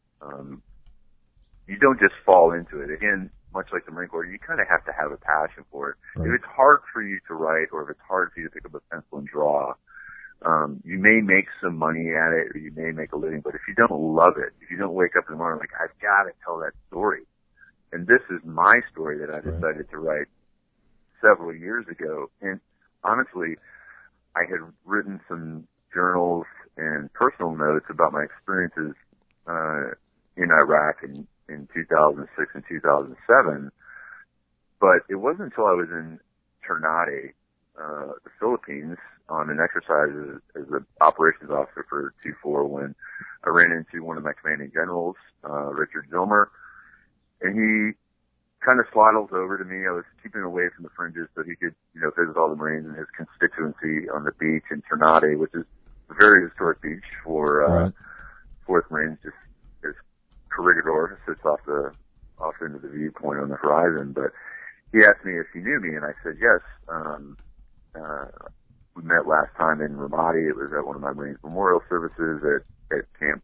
you don't just fall into it. Again, much like the Marine Corps, you kind of have to have a passion for it. Right. If it's hard for you to write, or if it's hard for you to pick up a pencil and draw, you may make some money at it, or you may make a living, but if you don't love it, if you don't wake up in the morning like, I've got to tell that story, and this is my story that I decided to write several years ago, and honestly, I had written some journals and personal notes about my experiences in Iraq in 2006 and 2007. But it wasn't until I was in Ternate, the Philippines, on an exercise as an operations officer for 2-4 when I ran into one of my commanding generals, Richard Zilmer, and he kind of swaddled over to me. I was keeping away from the fringes so he could, visit all the Marines in his constituency on the beach in Ternate, which is a very historic beach for 4th Marines, just as Corregidor sits off into the viewpoint on the horizon. But he asked me if he knew me, and I said yes. We met last time in Ramadi. It was at one of my Marines memorial services at Camp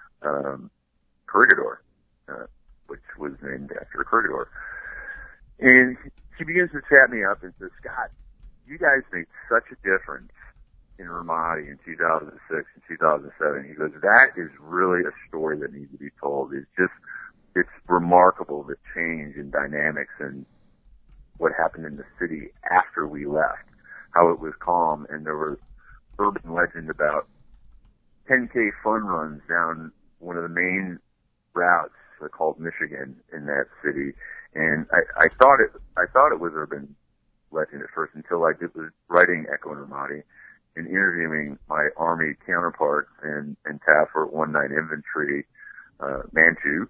Corregidor, which was named after Corregidor. And he begins to chat me up and says, Scott, you guys made such a difference in Ramadi in 2006 and 2007. He goes, that is really a story that needs to be told. It's remarkable, the change in dynamics and what happened in the city after we left, how it was calm, and there was urban legend about 10K fun runs down one of the main routes called Michigan in that city. And I thought it was urban legend at first until I was writing Echo and Ramadi and interviewing my Army counterparts in TAF for 1-9 Infantry, Manchu,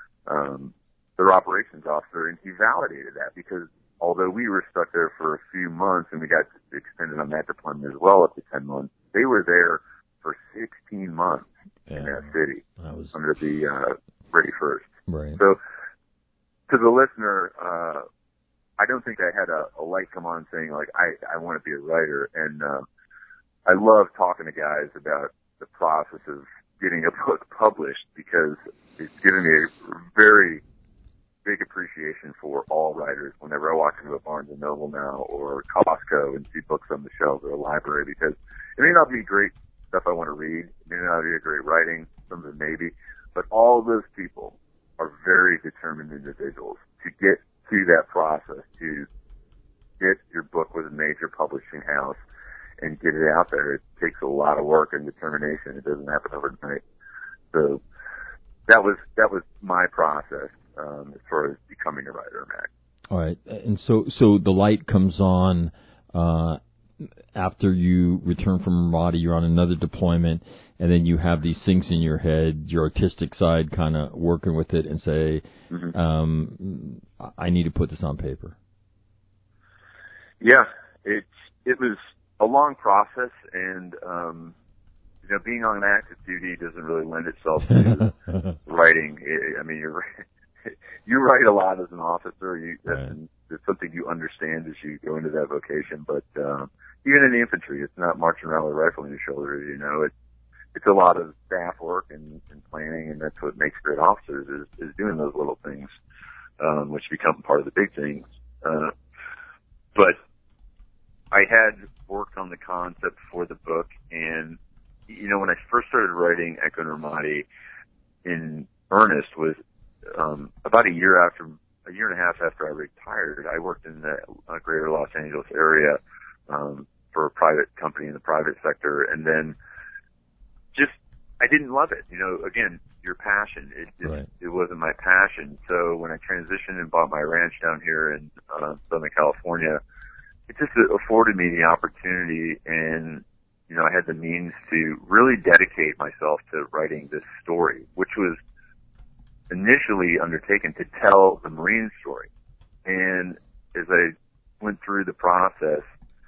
their operations officer, and he validated that because although we were stuck there for a few months and we got extended on that deployment as well up to 10 months, they were there for 16 months in that city under the Ready First. Right. So to the listener, I don't think I had a light come on saying like, I want to be a writer. And I love talking to guys about the process of getting a book published because it's given me a very big appreciation for all writers whenever I walk into a Barnes & Noble now or Costco and see books on the shelf or a library, because it may not be great stuff I want to read, it may not be a great writing, some of it maybe, but all those people are very determined individuals to get to that process, to get your book with a major publishing house and get it out there. It takes a lot of work and determination. It doesn't happen overnight. So that was my process as far as becoming a writer, Mac. All right, and so the light comes on after you return from Ramadi. You're on another deployment, and then you have these things in your head, your artistic side kind of working with it, and say, I need to put this on paper. Yeah, it was a long process, and being on active duty doesn't really lend itself to writing. I mean, you write a lot as an officer. It's something you understand as you go into that vocation. But even in the infantry, it's not marching around with a rifle on your shoulder. It's a lot of staff work and planning, and that's what makes great officers is doing those little things, which become part of the big things. But I had worked on the concept for the book, and when I first started writing Echo Nurmati in earnest was about a year and a half after I retired. I worked in the greater Los Angeles area for a private company in the private sector, and then I didn't love it. Again, your passion. It wasn't my passion. So when I transitioned and bought my ranch down here in Southern California, it just afforded me the opportunity, and I had the means to really dedicate myself to writing this story, which was initially undertaken to tell the Marine story. And as I went through the process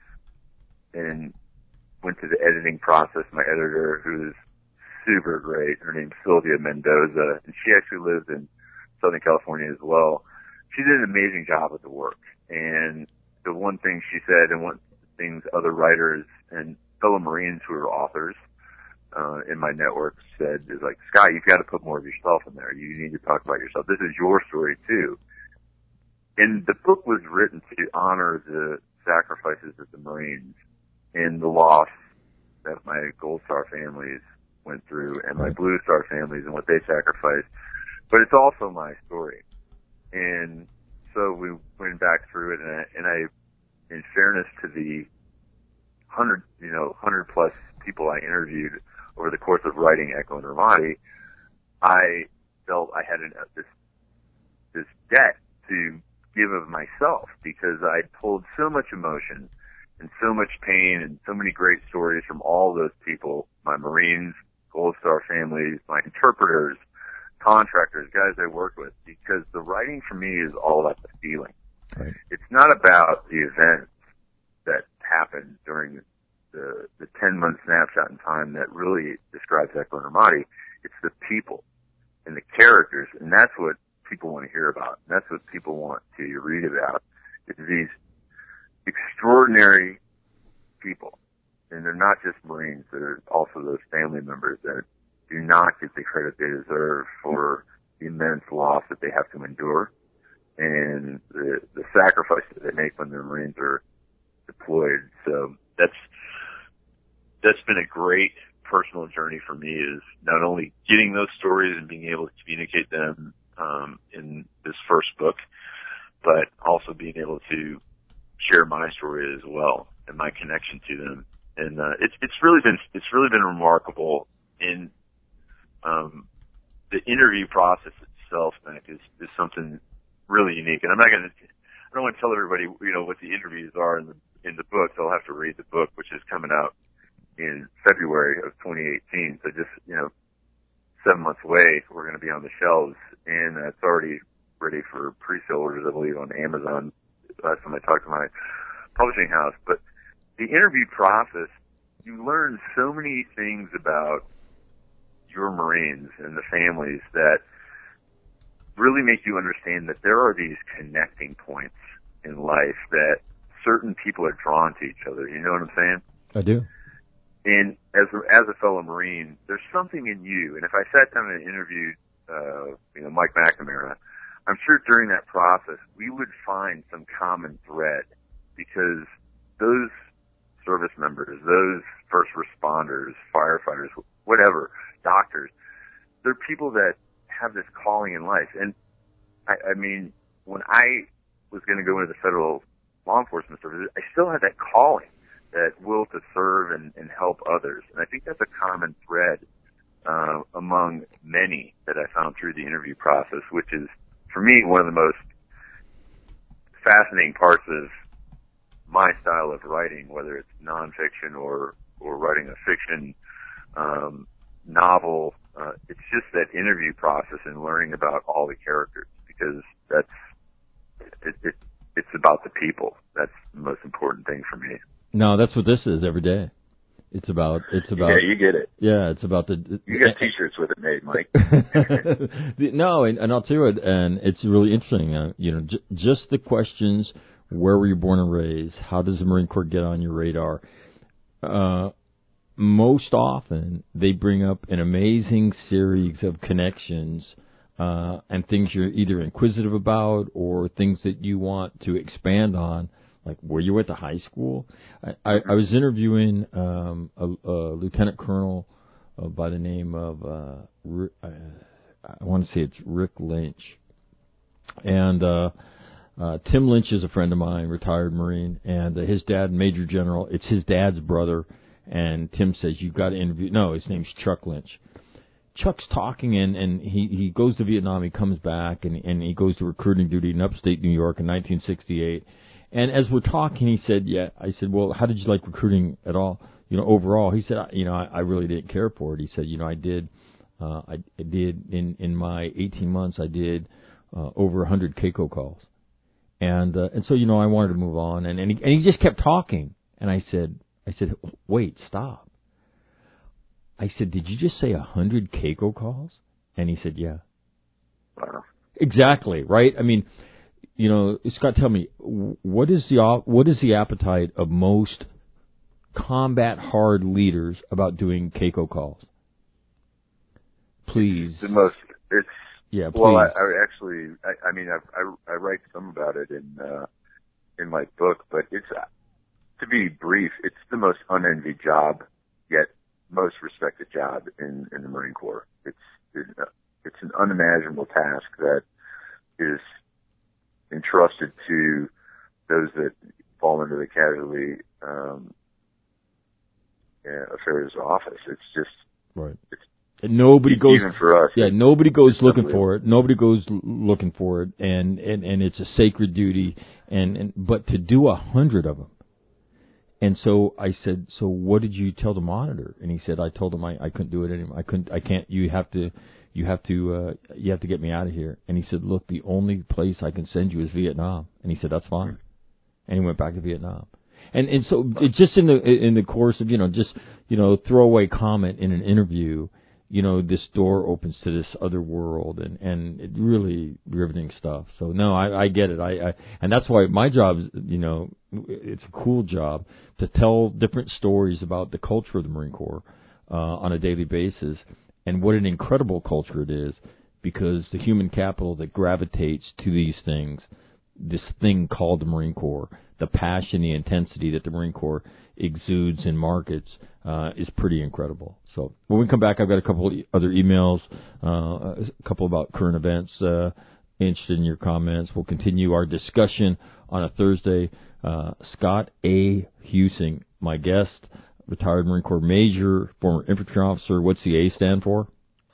and went to the editing process, my editor, who's super great, her name's Sylvia Mendoza, and she actually lives in Southern California as well. She did an amazing job with the work. And the one thing she said, and one things other writers and fellow Marines who are authors in my network said is like, Scott, you've got to put more of yourself in there. You need to talk about yourself. This is your story too. And the book was written to honor the sacrifices of the Marines and the loss that my Gold Star families went through and my Blue Star families and what they sacrificed. But it's also my story. And so we went back through it, and I in fairness to the 100 plus people I interviewed over the course of writing Echo Nurmati, I felt I had this debt to give of myself, because I pulled so much emotion and so much pain and so many great stories from all those people, my Marines, Gold Star families, my interpreters, contractors, guys I worked with, because the writing for me is all about the feeling. Right. It's not about the events that happened during the 10-month snapshot in time that really describes Echo Nurmati. It's the people and the characters, and that's what people want to hear about. And that's what people want to read about. It's these extraordinary people, and they're not just Marines. They're also those family members that do not get the credit they deserve for the immense loss that they have to endure and the sacrifices they make when their Marines are deployed. So that's been a great personal journey for me, is not only getting those stories and being able to communicate them in this first book, but also being able to share my story as well and my connection to them. And it's really been remarkable. In the interview process itself, Mac, is something really unique. And I don't want to tell everybody what the interviews are in the book. They'll have to read the book, which is coming out in February of 2018. So just 7 months away, we're going to be on the shelves, and it's already ready for pre-sale orders, I believe, on Amazon. Last time I talked to my publishing house. But the interview process, you learn so many things about your Marines and the families that really make you understand that there are these connecting points in life that certain people are drawn to each other. You know what I'm saying? I do. And as a fellow Marine, there's something in you. And if I sat down and interviewed, Mike McNamara, I'm sure during that process we would find some common thread, because those service members, those first responders, firefighters, whatever, doctors, they're people that have this calling in life. And I mean, when I was going to go into the federal law enforcement service, I still had that calling, that will to serve and help others. And I think that's a common thread among many that I found through the interview process, which is, for me, one of the most fascinating parts of my style of writing, whether it's nonfiction or writing a fiction novel. It's just that interview process and learning about all the characters, because it's a about the people. That's the most important thing for me. No, that's what this is every day. It's about. Yeah, you get it. Yeah, it's about You got T-shirts with it made, Mike. No, and I'll tell you what, and it's really interesting. Just the questions: where were you born and raised? How does the Marine Corps get on your radar? Most often, they bring up an amazing series of connections and things you're either inquisitive about or things that you want to expand on. Like, were you at the high school? I was interviewing a lieutenant colonel by the name of, I want to say it's Rick Lynch. And Tim Lynch is a friend of mine, retired Marine, and his dad, Major General, it's his dad's brother. And Tim says, you've got to interview. No, his name's Chuck Lynch. Chuck's talking, and he goes to Vietnam. He comes back, and he goes to recruiting duty in upstate New York in 1968. And as we're talking, he said, yeah, I said, well, how did you like recruiting at all, overall? He said, I really didn't care for it. He said, I did in my 18 months, I did over 100 CACO calls. And so, I wanted to move on. And he just kept talking. And I said, wait, stop. I said, did you just say 100 CACO calls? And he said, yeah. Wow. Exactly, right? I mean, Scott, tell me, what is the appetite of most combat hard leaders about doing CACO calls? Please. Yeah, please. Well, I write some about it in my book, but it's, to be brief, it's the most unenvied job, yet most respected job in the Marine Corps. It's an unimaginable task that is entrusted to those that fall into the casualty affairs office. It's just right. And nobody goes, even for us. Yeah, nobody goes looking for it. Nobody goes looking for it, and it's a sacred duty. But to do 100 of them. And so I said, so what did you tell the monitor? And he said, I told him I couldn't do it anymore. I can't. You have to get me out of here. And he said, look, the only place I can send you is Vietnam. And he said, that's fine. And he went back to Vietnam. And so it just in the course of throwaway comment in an interview, this door opens to this other world, and it really riveting stuff. So no, I get it. And that's why my job is, it's a cool job to tell different stories about the culture of the Marine Corps on a daily basis, and what an incredible culture it is, because the human capital that gravitates to these things, this thing called the Marine Corps, the passion, the intensity that the Marine Corps exudes in markets is pretty incredible. So when we come back, I've got a couple of other emails, a couple about current events, interested in your comments. We'll continue our discussion on a Thursday. Scott A. Husing, my guest, retired Marine Corps Major, former infantry officer. What's the A stand for?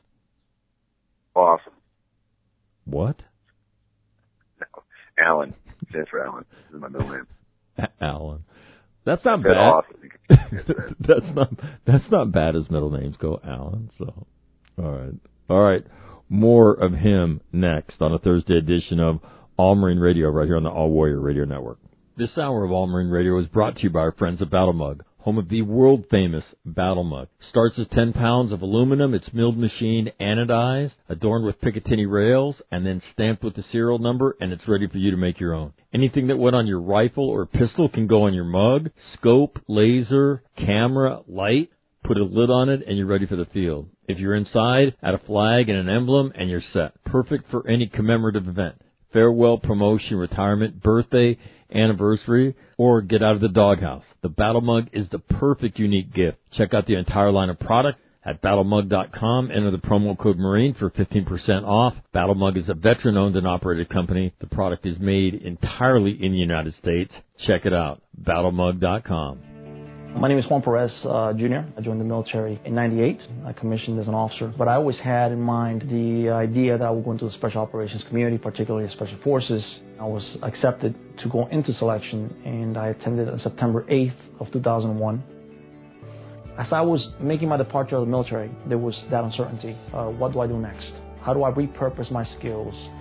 Awesome. What? No, Alan. Stands for Alan. This is my middle name. Alan. That's not bad. Awesome. That's not bad as middle names go, Alan. So, all right. More of him next on a Thursday edition of All Marine Radio right here on the All Warrior Radio Network. This hour of All Marine Radio is brought to you by our friends at Battle Mug, home of the world-famous Battle Mug. Starts as 10 pounds of aluminum. It's milled machine, anodized, adorned with Picatinny rails, and then stamped with the serial number, and it's ready for you to make your own. Anything that went on your rifle or pistol can go on your mug. Scope, laser, camera, light. Put a lid on it, and you're ready for the field. If you're inside, add a flag and an emblem, and you're set. Perfect for any commemorative event. Farewell, promotion, retirement, birthday, anniversary, or get out of the doghouse. The Battle Mug is the perfect unique gift. Check out the entire line of product at battlemug.com. Enter the promo code MARINE for 15% off. Battle Mug is a veteran-owned and operated company. The product is made entirely in the United States. Check it out, battlemug.com. My name is Juan Perez Jr. I joined the military in 98. I commissioned as an officer. But I always had in mind the idea that I would go into the Special Operations community, particularly Special Forces. I was accepted to go into selection, and I attended on September 8th of 2001. As I was making my departure out of the military, there was that uncertainty. What do I do next? How do I repurpose my skills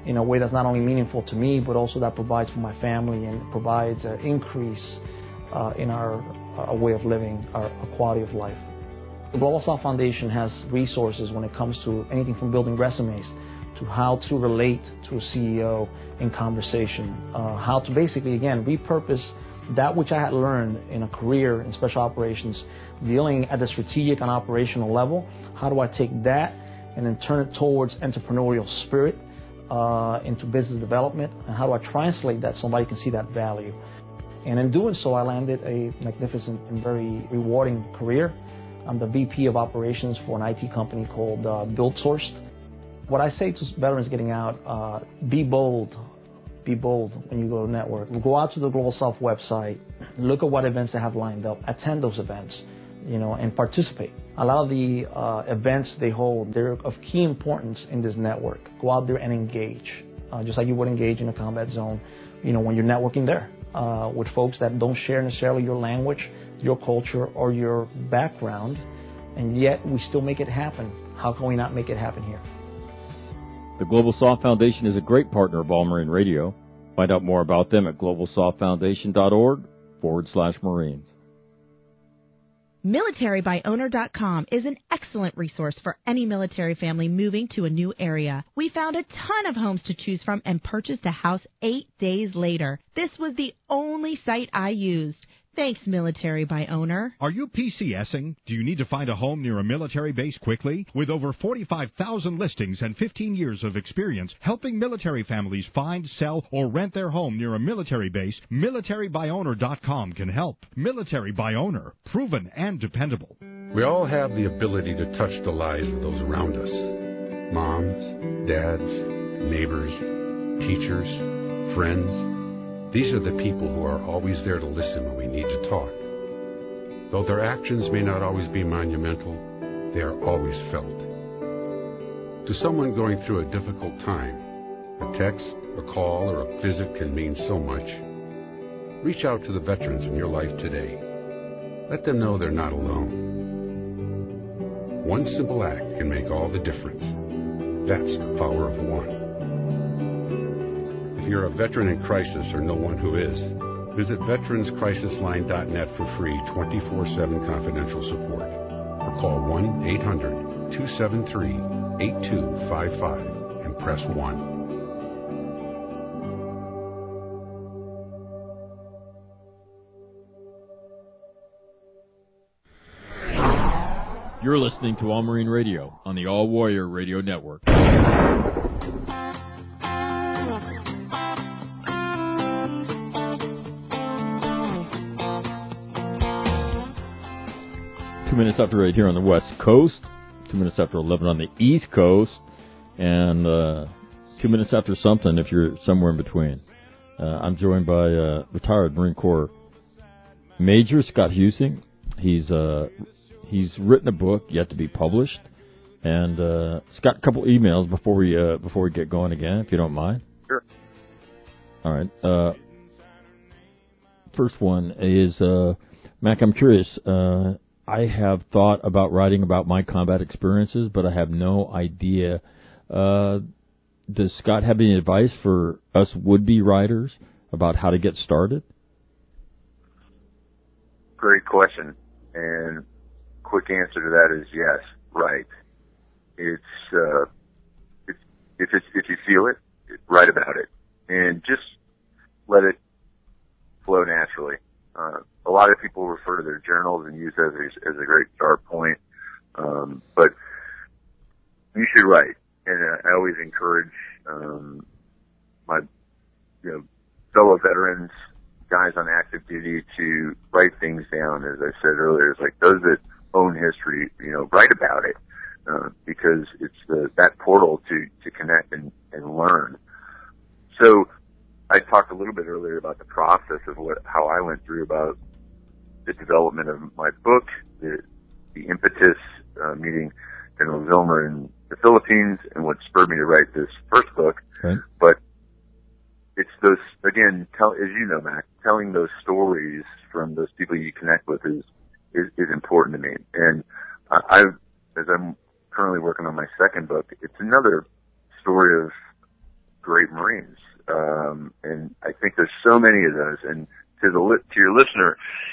in a way that's not only meaningful to me, but also that provides for my family and provides an increase in our way of living, our quality of life. The Global South Foundation has resources when it comes to anything from building resumes to how to relate to a CEO in conversation, how to basically, again, repurpose that which I had learned in a career in special operations, dealing at the strategic and operational level. How do I take that and then turn it towards entrepreneurial spirit into business development? And how do I translate that so somebody can see that value? And in doing so, I landed a magnificent and very rewarding career. I'm the VP of operations for an IT company called BuildSourced. What I say to veterans getting out, be bold. Be bold when you go to network. Go out to the Global South website, look at what events they have lined up, attend those events, and participate. A lot of the events they hold, they're of key importance in this network. Go out there and engage, just like you would engage in a combat zone, when you're networking there with folks that don't share necessarily your language, your culture, or your background, and yet we still make it happen. How can we not make it happen here? The Global South Foundation is a great partner of All Marine Radio. Find out more about them at globalsouthfoundation.org/Marines. MilitaryByOwner.com is an excellent resource for any military family moving to a new area. We found a ton of homes to choose from and purchased a house 8 days later. This was the only site I used. Thanks, Military by Owner. Are you PCSing? Do you need to find a home near a military base quickly? With over 45,000 listings and 15 years of experience helping military families find, sell, or rent their home near a military base, MilitaryByOwner.com can help. Military by Owner, proven and dependable. We all have the ability to touch the lives of those around us. Moms, dads, neighbors, teachers, friends. These are the people who are always there to listen when we need to talk. Though their actions may not always be monumental, they are always felt. To someone going through a difficult time, a text, a call, or a visit can mean so much. Reach out to the veterans in your life today. Let them know they're not alone. One simple act can make all the difference. That's the power of one. If you're a veteran in crisis or know one who is, visit veteranscrisisline.net for free 24/7 confidential support or call 1-800-273-8255 and press 1. You're listening to All Marine Radio on the All Warrior Radio Network. 2 minutes after 8 here on the West Coast, 2 minutes after 11 on the East Coast, and 2 minutes after something if you're somewhere in between. I'm joined by retired Marine Corps Major Scott Huesing. He's written a book yet to be published, and Scott, a couple emails before we get going again, if you don't mind. Sure. All right. First one is Mac. I'm curious. I have thought about writing about my combat experiences, but I have no idea. Does Scott have any advice for us would-be writers about how to get started? Great question. And quick answer to that is yes, right. If you feel it, write about it. And just let it flow naturally. A lot of people refer to their journals and use that as a great start point. But you should write. And I always encourage my fellow veterans, guys on active duty, to write things down. As I said earlier, it's like those that own history, write about it, because it's that portal to connect and learn. So I talked a little bit earlier about the process of how I went through about the development of my book, the impetus, meeting General Zillmer in the Philippines, and what spurred me to write this first book. Okay. But it's those, again, as you know, Mac, telling those stories from those people you connect with is important to me. And as I'm currently working on my second book, it's another story of great Marines. And I think there's so many of those. And to your listener,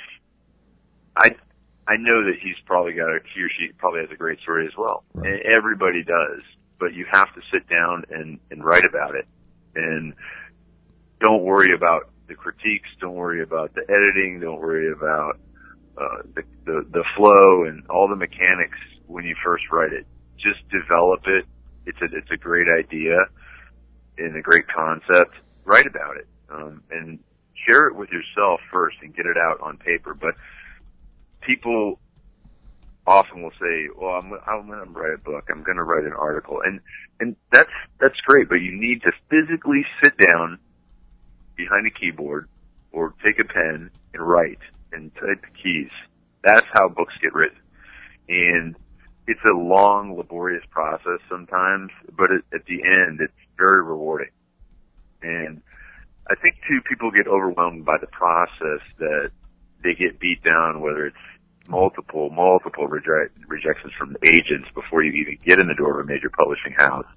I know that he or she probably has a great story as well. Right. And everybody does, but you have to sit down and write about it. And don't worry about the critiques. Don't worry about the editing. Don't worry about the flow and all the mechanics when you first write it. Just develop it. It's a great idea and a great concept. Write about it, and share it with yourself first and get it out on paper. But people often will say, well, I'm going to write a book. I'm going to write an article. And that's great, but you need to physically sit down behind a keyboard or take a pen and write and type the keys. That's how books get written. And it's a long, laborious process sometimes, but at the end, it's very rewarding. And I think, too, people get overwhelmed by the process that they get beat down, whether it's multiple rejections from agents before you even get in the door of a major publishing house.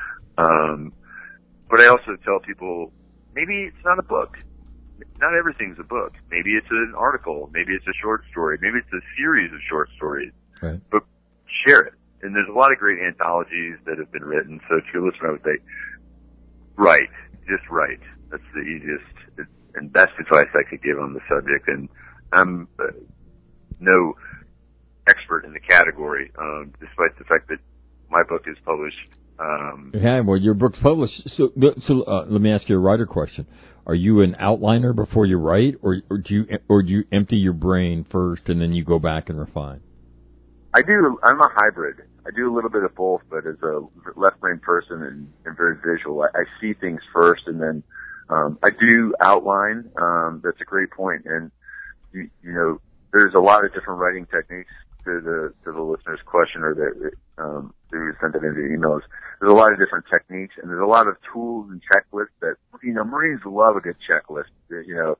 But I also tell people, maybe it's not a book. Not everything's a book. Maybe it's an article. Maybe it's a short story. Maybe it's a series of short stories. Right. But share it. And there's a lot of great anthologies that have been written. So to your listener, I would say, write. Just write. That's the easiest and best advice I could give on the subject. And I'm no expert in the category, despite the fact that my book is published. Yeah, well, your book's published. So let me ask you a writer question. Are you an outliner before you write, or do you empty your brain first and then you go back and refine? I do. I'm a hybrid. I do a little bit of both, but as a left brain person and very visual, I see things first and then I do outline. That's a great point. And you know, there's a lot of different writing techniques to the listener's question, or they sent it into emails. There's a lot of different techniques, and there's a lot of tools and checklists that, you know, Marines love a good checklist. You know,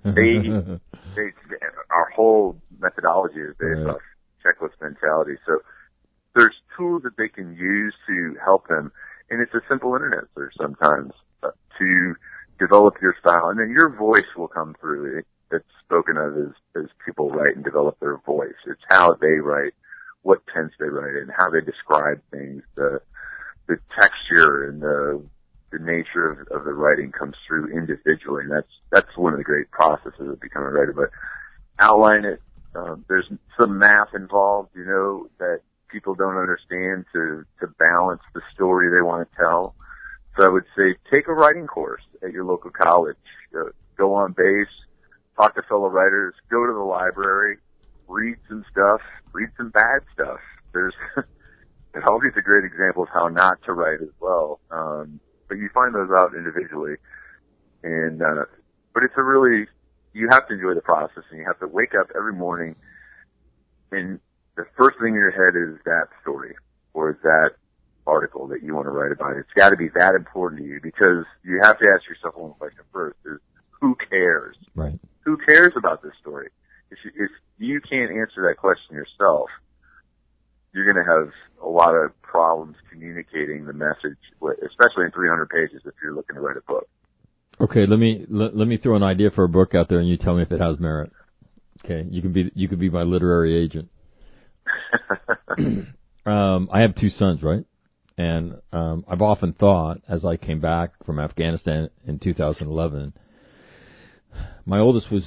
our whole methodology is based off checklist mentality. So there's tools that they can use to help them, and it's a simple internet search sometimes to develop your style, and then your voice will come through. It's spoken of as people write and develop their voice. It's how they write, what tense they write in, how they describe things, the texture and the nature of the writing comes through individually, and that's one of the great processes of becoming a writer. But outline it. There's some math involved, you know, that people don't understand to balance the story they want to tell. So I would say take a writing course at your local college. Go on base. Talk to fellow writers, go to the library, read some stuff, read some bad stuff. There's all these are great examples how not to write as well. But you find those out individually. And, but it's you have to enjoy the process, and you have to wake up every morning and the first thing in your head is that story or that article that you want to write about. It's got to be that important to you, because you have to ask yourself one question first: is who cares? Right. Who cares about this story? If you can't answer that question yourself, you're going to have a lot of problems communicating the message, especially in 300 pages if you're looking to write a book. Okay, let me throw an idea for a book out there, and you tell me if it has merit. Okay, you could be my literary agent. I have two sons, right? And I've often thought, as I came back from Afghanistan in 2011, my oldest was,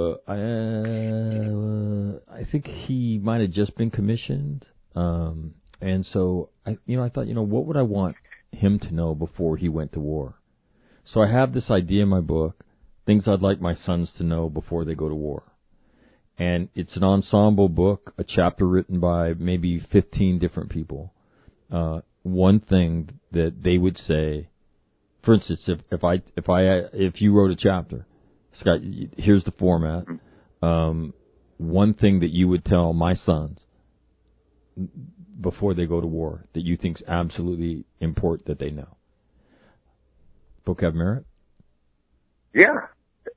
I think he might have just been commissioned. And so, I thought, what would I want him to know before he went to war? So I have this idea in my book, things I'd like my sons to know before they go to war. And it's an ensemble book, a chapter written by maybe 15 different people. One thing that they would say, for instance, if you wrote a chapter, Scott, here's the format. One thing that you would tell my sons before they go to war that you think is absolutely important that they know. Book have merit? Yeah.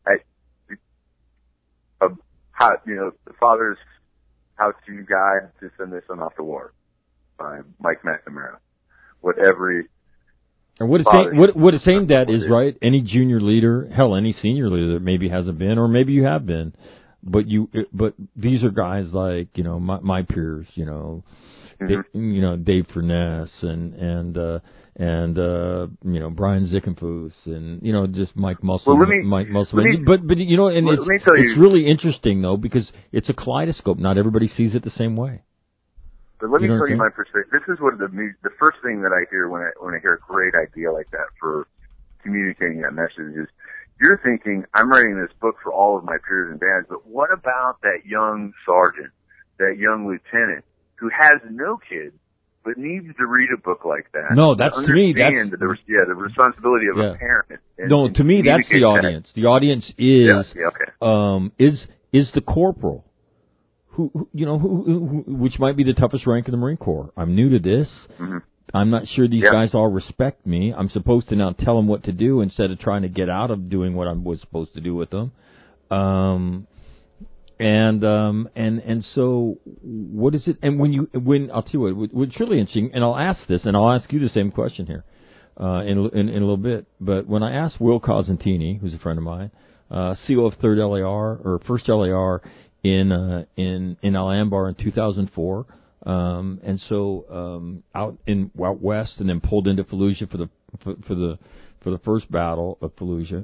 The Father's How-To Guide to Send Their Son Off to War by Mike McNamara. What every And what it's aimed at is, right, any junior leader, hell, any senior leader that maybe hasn't been, or maybe you have been, but these are guys like, you know, my peers, you know, Dave Furness and you know, Brian Zickenfuss and, you know, just Mike Musselman. But you know, and it's really interesting though, because it's a kaleidoscope. Not everybody sees it the same way. But let me tell you my perspective. This is what the first thing that I hear when I hear a great idea like that for communicating that message is, you're thinking, I'm writing this book for all of my peers and dads, but what about that young sergeant, that young lieutenant who has no kids but needs to read a book like that? No, that's to me. That's the responsibility of a parent. No, to me, that's the audience. The audience is the corporal. Who you know, who which might be the toughest rank in the Marine Corps. I'm new to this. Mm-hmm. I'm not sure these guys all respect me. I'm supposed to now tell them what to do instead of trying to get out of doing what I was supposed to do with them. And so what is it? And when I'll tell you what's really interesting, and I'll ask this, and I'll ask you the same question here in a little bit. But when I asked Will Cosentini, who's a friend of mine, CO of 3rd LAR or 1st LAR in Al Anbar in 2004, and so out west, and then pulled into Fallujah for the first battle of Fallujah.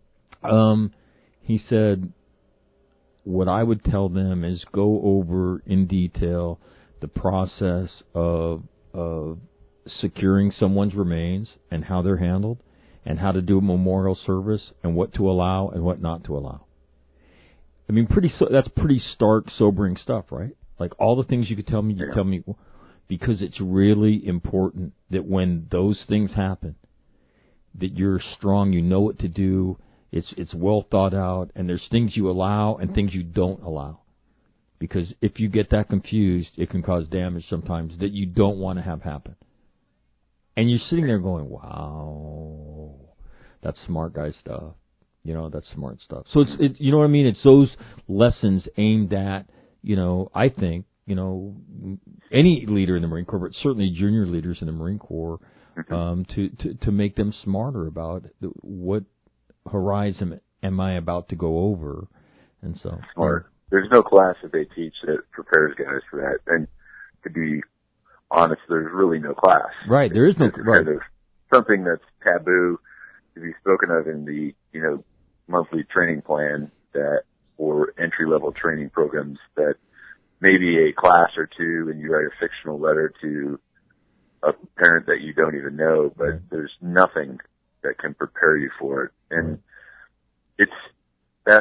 He said, what I would tell them is go over in detail the process of securing someone's remains and how they're handled, and how to do a memorial service, and what to allow and what not to allow. I mean, that's pretty stark, sobering stuff, right? Like all the things you could tell me, you tell me, because it's really important that when those things happen, that you're strong, you know what to do. It's well thought out, and there's things you allow and things you don't allow. Because if you get that confused, it can cause damage sometimes that you don't want to have happen. And you're sitting there going, wow, that's smart guy stuff. You know, that's smart stuff. So it's you know what I mean? It's those lessons aimed at, you know, I think, you know, any leader in the Marine Corps, but certainly junior leaders in the Marine Corps, to make them smarter about what horizon am I about to go over, and so smart. There's no class that they teach that prepares guys for that, and to be honest, there's really no class. Right, there is no right. There's something that's taboo to be spoken of in the, you know, monthly training plan that, or entry level training programs, that maybe a class or two, and you write a fictional letter to a parent that you don't even know, but there's nothing that can prepare you for it. And it's best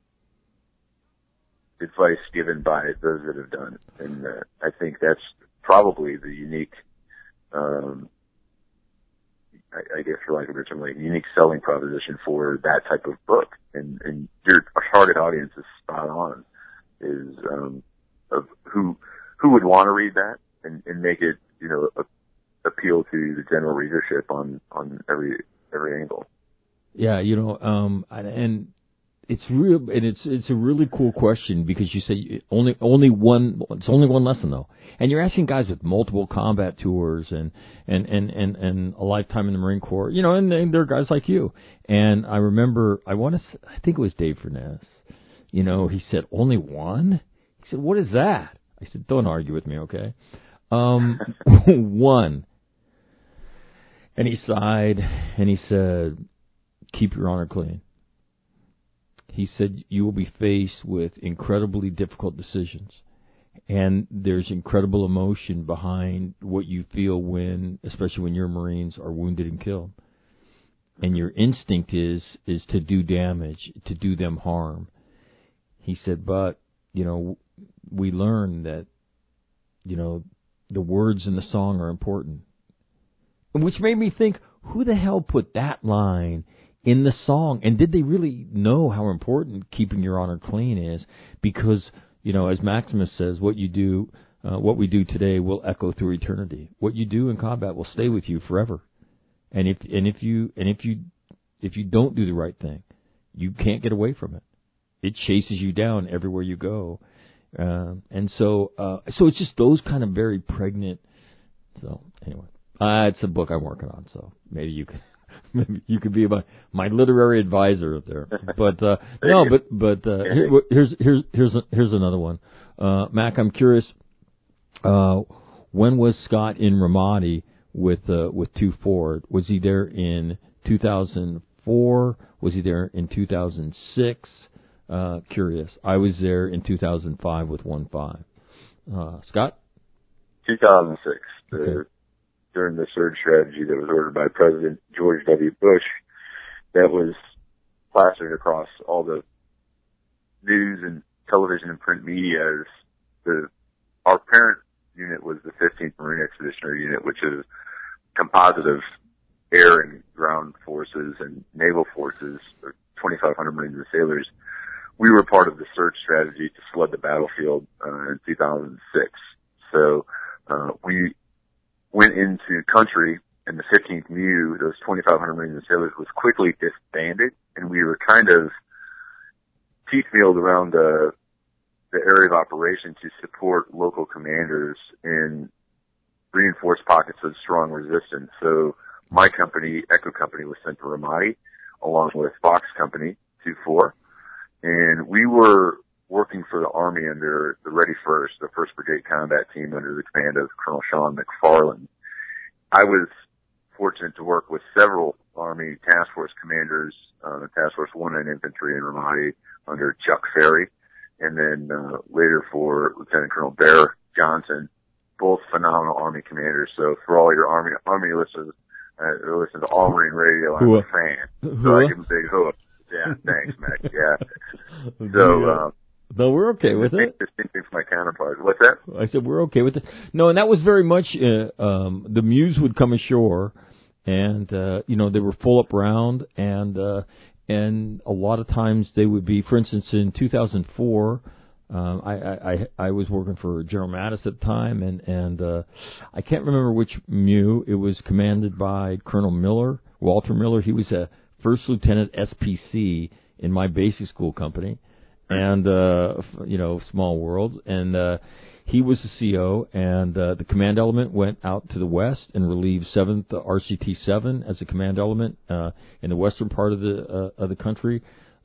advice given by those that have done it. And I think that's probably the unique, I guess for lack of a term, like unique selling proposition for that type of book. And your target audience is spot on, is of who would want to read that and make it, you know, appeal to the general readership on every angle. Yeah, you know, and it's real, and it's a really cool question, because you say only one. It's only one lesson though, and you're asking guys with multiple combat tours and a lifetime in the Marine Corps, you know, and there are guys like you. And I remember, I think it was Dave Furness. You know, he said only one. He said, "What is that?" I said, "Don't argue with me, okay?" One. And he sighed, and he said, "Keep your honor clean." He said, "You will be faced with incredibly difficult decisions, and there's incredible emotion behind what you feel when, especially when your Marines are wounded and killed. And your instinct is to do damage, to do them harm." He said, "But, you know, we learn that, you know, the words in the song are important." Which made me think, who the hell put that line in the song? And did they really know how important keeping your honor clean is? Because, you know, as Maximus says, what you do, what we do today will echo through eternity. What you do in combat will stay with you forever. And if you don't do the right thing, you can't get away from it. It chases you down everywhere you go. So it's just those kind of very pregnant. So anyway. It's a book I'm working on, so maybe you could. Maybe you could be my literary advisor there, but here's another one. Mac, I'm curious. When was Scott in Ramadi with 2-4? Was he there in 2004? Was he there in 2006? Curious. I was there in 2005 with 1-5. Scott? 2006. Okay. During the surge strategy that was ordered by President George W. Bush, that was plastered across all the news and television and print media as our parent unit was the 15th Marine Expeditionary Unit, which is composite of air and ground forces and naval forces, 2,500 Marines and sailors. We were part of the surge strategy to flood the battlefield in 2006. So we went into country, and the 15th MEU, those 2,500 Marines and sailors, was quickly disbanded, and we were kind of piecemealed around the area of operation to support local commanders in reinforced pockets of strong resistance. So my company, Echo Company, was sent to Ramadi, along with Fox Company, 2-4, and we were working for the Army under the Ready First, the 1st Brigade Combat Team under the command of Colonel Sean McFarland. I was fortunate to work with several Army task force commanders, Task Force 109 Infantry in Ramadi under Chuck Ferry, and then later for Lieutenant Colonel Bear Johnson, both phenomenal Army commanders. So for all your Army listeners who listen to All Marine Radio, I'm a fan. So I give them a big hook. Yeah, thanks, Mac. Yeah. So, no, we're okay with it. Distinctly from my counterpart. What's that? I said we're okay with it. No, and that was very much the MEUs would come ashore, and they were full up round, and a lot of times they would be. For instance, in 2004, I was working for General Mattis at the time, and I can't remember which MEU. It was commanded by Colonel Miller, Walter Miller. He was a first lieutenant SPC in my basic school company. And, small world. And, he was the CO, and, the command element went out to the west and relieved 7th RCT 7 as a command element, in the western part of the country.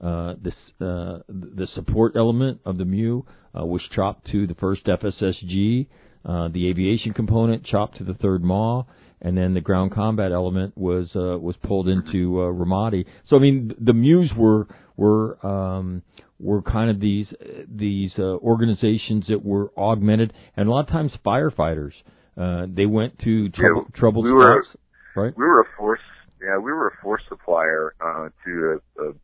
The support element of the MEU, was chopped to the 1st FSSG, the aviation component chopped to the 3rd MAW, and then the ground combat element was pulled into, Ramadi. So, I mean, the MEUs were kind of these organizations that were augmented, and a lot of times firefighters. They went to troubled spots, right? We were a force supplier to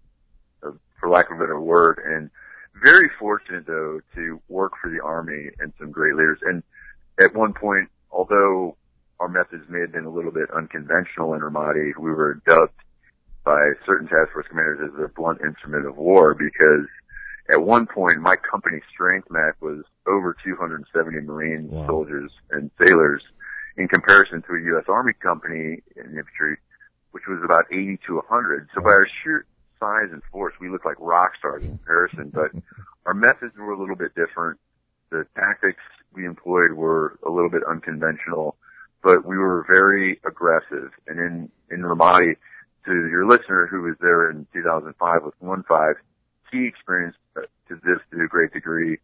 for lack of a better word, and very fortunate though to work for the Army and some great leaders. And at one point, although our methods may have been a little bit unconventional in Ramadi, we were dubbed by certain task force commanders as the blunt instrument of war, because at one point my company strength, Mac, was over 270 Marine soldiers and sailors in comparison to a U.S. Army company in infantry, which was about 80 to 100. So by our sheer size and force, we looked like rock stars in comparison, but our methods were a little bit different. The tactics we employed were a little bit unconventional, but we were very aggressive. And in Ramadi, to your listener who was there in 2005 with 1-5, he experienced to a great degree.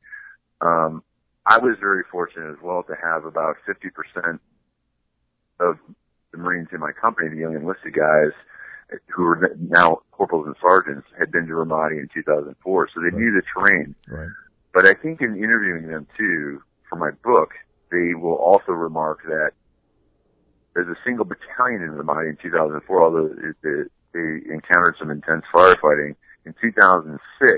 I was very fortunate as well to have about 50% of the Marines in my company, the young enlisted guys, who were now corporals and sergeants, had been to Ramadi in 2004, so they knew the terrain. Right. But I think in interviewing them too, for my book, they will also remark that there's a single battalion in Ramadi in 2004, although they encountered some intense firefighting. In 2006,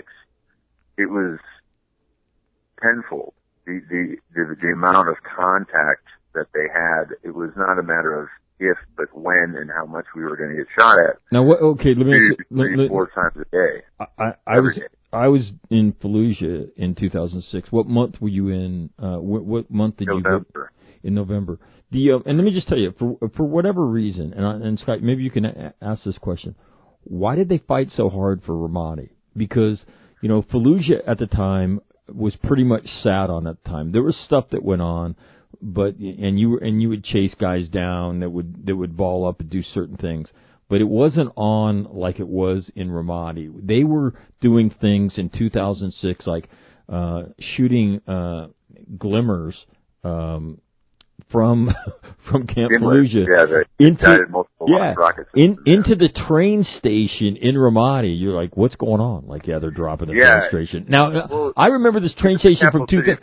it was tenfold. The amount of contact that they had, it was not a matter of if, but when and how much we were going to get shot at. Now, okay, let me 4 times a day. I was in Fallujah in 2006. What month were you in? What month did November. You go? In November. And let me just tell you, for whatever reason, and Scott, maybe you can ask this question: why did they fight so hard for Ramadi? Because Fallujah at the time was pretty much sat on at the time. There was stuff that went on. you would chase guys down that would ball up and do certain things. But it wasn't on like it was in Ramadi. They were doing things in 2006, like shooting glimmers from Camp Fallujah into the train station in Ramadi. You're like, what's going on? Like, they're dropping a demonstration. Now, I remember this train station from 2000.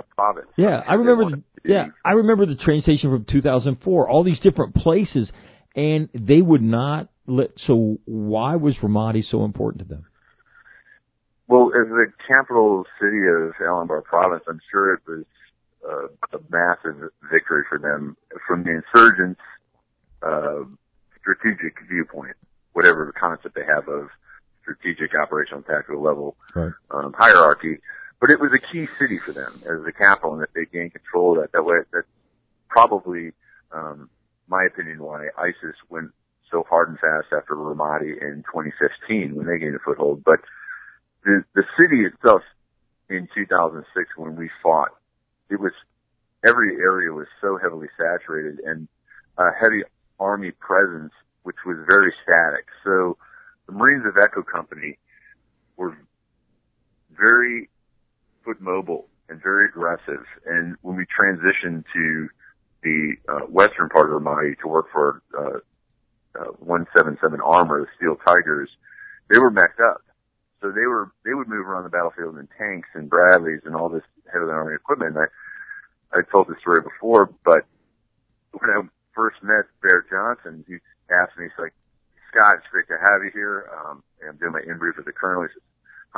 I remember the train station from 2004. All these different places. And they would not let. So why was Ramadi so important to them? Well, as the capital city of Al-Anbar province, I'm sure it was a massive victory for them from the insurgents' strategic viewpoint, whatever concept they have of strategic, operational, tactical level hierarchy. But it was a key city for them as the capital, and if they gained control of that way, that's probably. My opinion, why ISIS went so hard and fast after Ramadi in 2015 when they gained a foothold. But the city itself in 2006 when we fought, it was, every area was so heavily saturated and a heavy army presence, which was very static. So the Marines of Echo Company were very foot mobile and very aggressive. And when we transitioned to the western part of Ramadi to work for 177 Armor, the Steel Tigers, they were messed up. So they would move around the battlefield in tanks and Bradleys and all this heavy army equipment. And I told this story before, but when I first met Bear Johnson, he asked me, he's like, Scott, it's great to have you here. And I'm doing my in-brief with the colonel. He says, how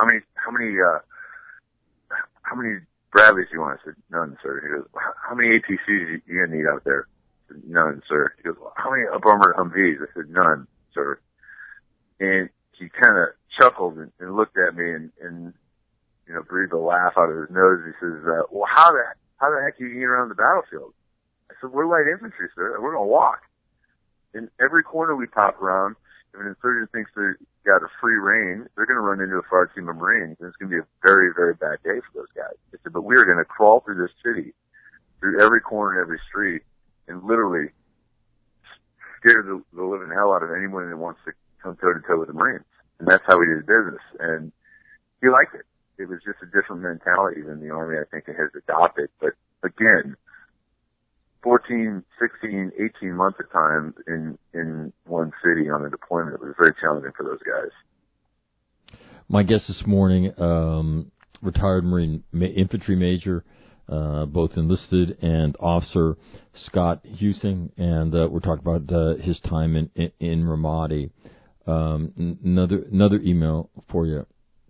many Bradleys do you want? I said, none, sir. He goes, how many APCs are you going to need out there? I said, none, sir. He goes, well, how many up-armored Humvees? I said, none, sir. And he kind of chuckled and looked at me and breathed a laugh out of his nose. He says, well, how the heck are you getting around the battlefield? I said, we're light infantry, sir. We're going to walk. In every corner we pop around, if an insurgent thinks they've got a free reign, they're going to run into a far team of Marines, and it's going to be a very, very bad day for those guys. I said, but we are going to crawl through this city, through every corner and every street, and literally scare the living hell out of anyone that wants to come toe-to-toe with the Marines. And that's how we did business. And he liked it. It was just a different mentality than the Army, I think, has adopted. But again, 14, 16, 18 months of time in one city on a deployment, it was very challenging for those guys. My guest this morning, retired Marine infantry major, both enlisted and officer, Scott Huesing, and we're talking about his time in Ramadi. Another email for you.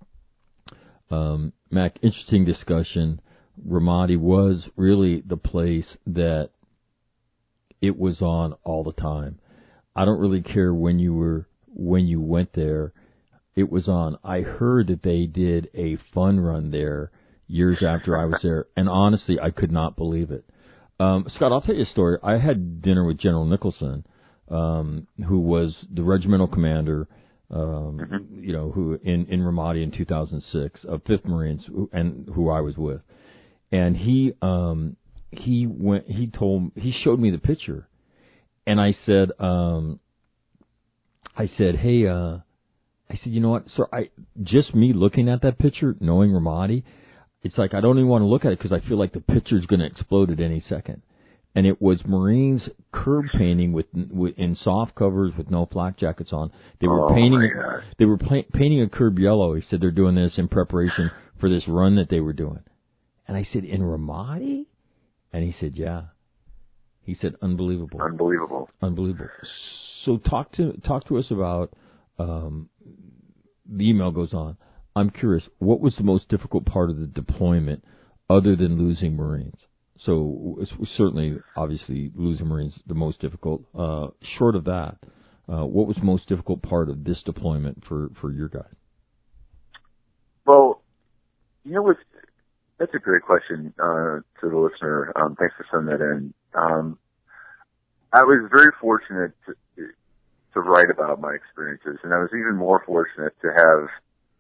Mac, interesting discussion. Ramadi was really the place that it was on all the time. I don't really care when you went there. It was on. I heard that they did a fun run there years after I was there, and honestly, I could not believe it. Scott, I'll tell you a story. I had dinner with General Nicholson, who was the regimental commander, who in Ramadi in 2006 of 5th Marines, and who I was with, and he showed me the picture, and I said, hey, you know what, sir, just me looking at that picture, knowing Ramadi, it's like I don't even want to look at it because I feel like the picture's going to explode at any second. And it was Marines curb painting in soft covers with no flak jackets on. They were painting a curb yellow. He said they're doing this in preparation for this run that they were doing. And I said, in Ramadi? And he said, yeah. He said, unbelievable. So talk to us about, the email goes on. I'm curious, what was the most difficult part of the deployment other than losing Marines? So certainly, obviously, losing Marines the most difficult. Short of that, what was the most difficult part of this deployment for your guys? Well, that's a great question to the listener. Thanks for sending that in. I was very fortunate to write about my experiences, and I was even more fortunate to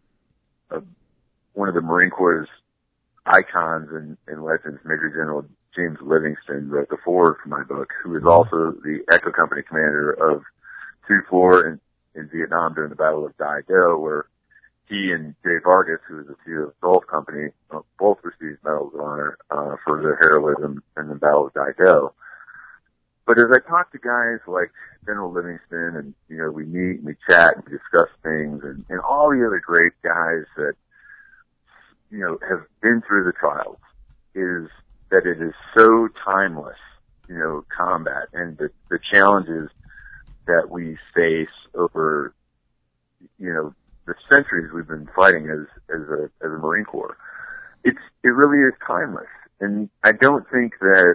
have one of the Marine Corps' icons and legends, Major General James Livingston, wrote the foreword for my book, who is also the Echo Company commander of 2-4 in Vietnam during the Battle of Dai Do, where he and Jay Vargas, who is the CEO of the Gulf Company, both received medals of honor for their heroism in the Battle of Dai Do. But as I talk to guys like General Livingston, and, you know, we meet and we chat and we discuss things, and all the other great guys that, you know, have been through the trials, is that it is so timeless, you know, combat and the challenges that we face over, you know, the centuries we've been fighting as a Marine Corps. It really is timeless. And I don't think that,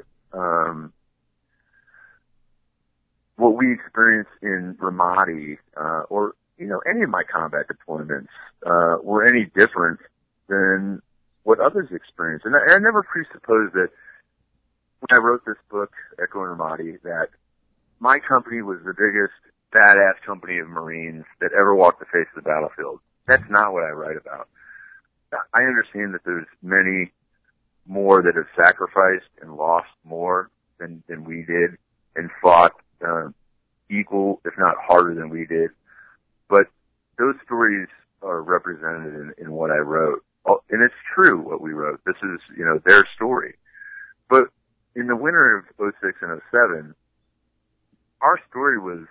what we experience in Ramadi, or, you know, any of my combat deployments, were any different than what others experience. And I never presupposed that when I wrote this book, Echo and Ramadi, that my company was the biggest badass company of Marines that ever walked the face of the battlefield. That's not what I write about. I understand that there's many more that have sacrificed and lost more than we did and fought equal, if not harder than we did. But those stories are represented in what I wrote. And it's true what we wrote. This is, you know, their story. But in the winter of 06 and 07, our story was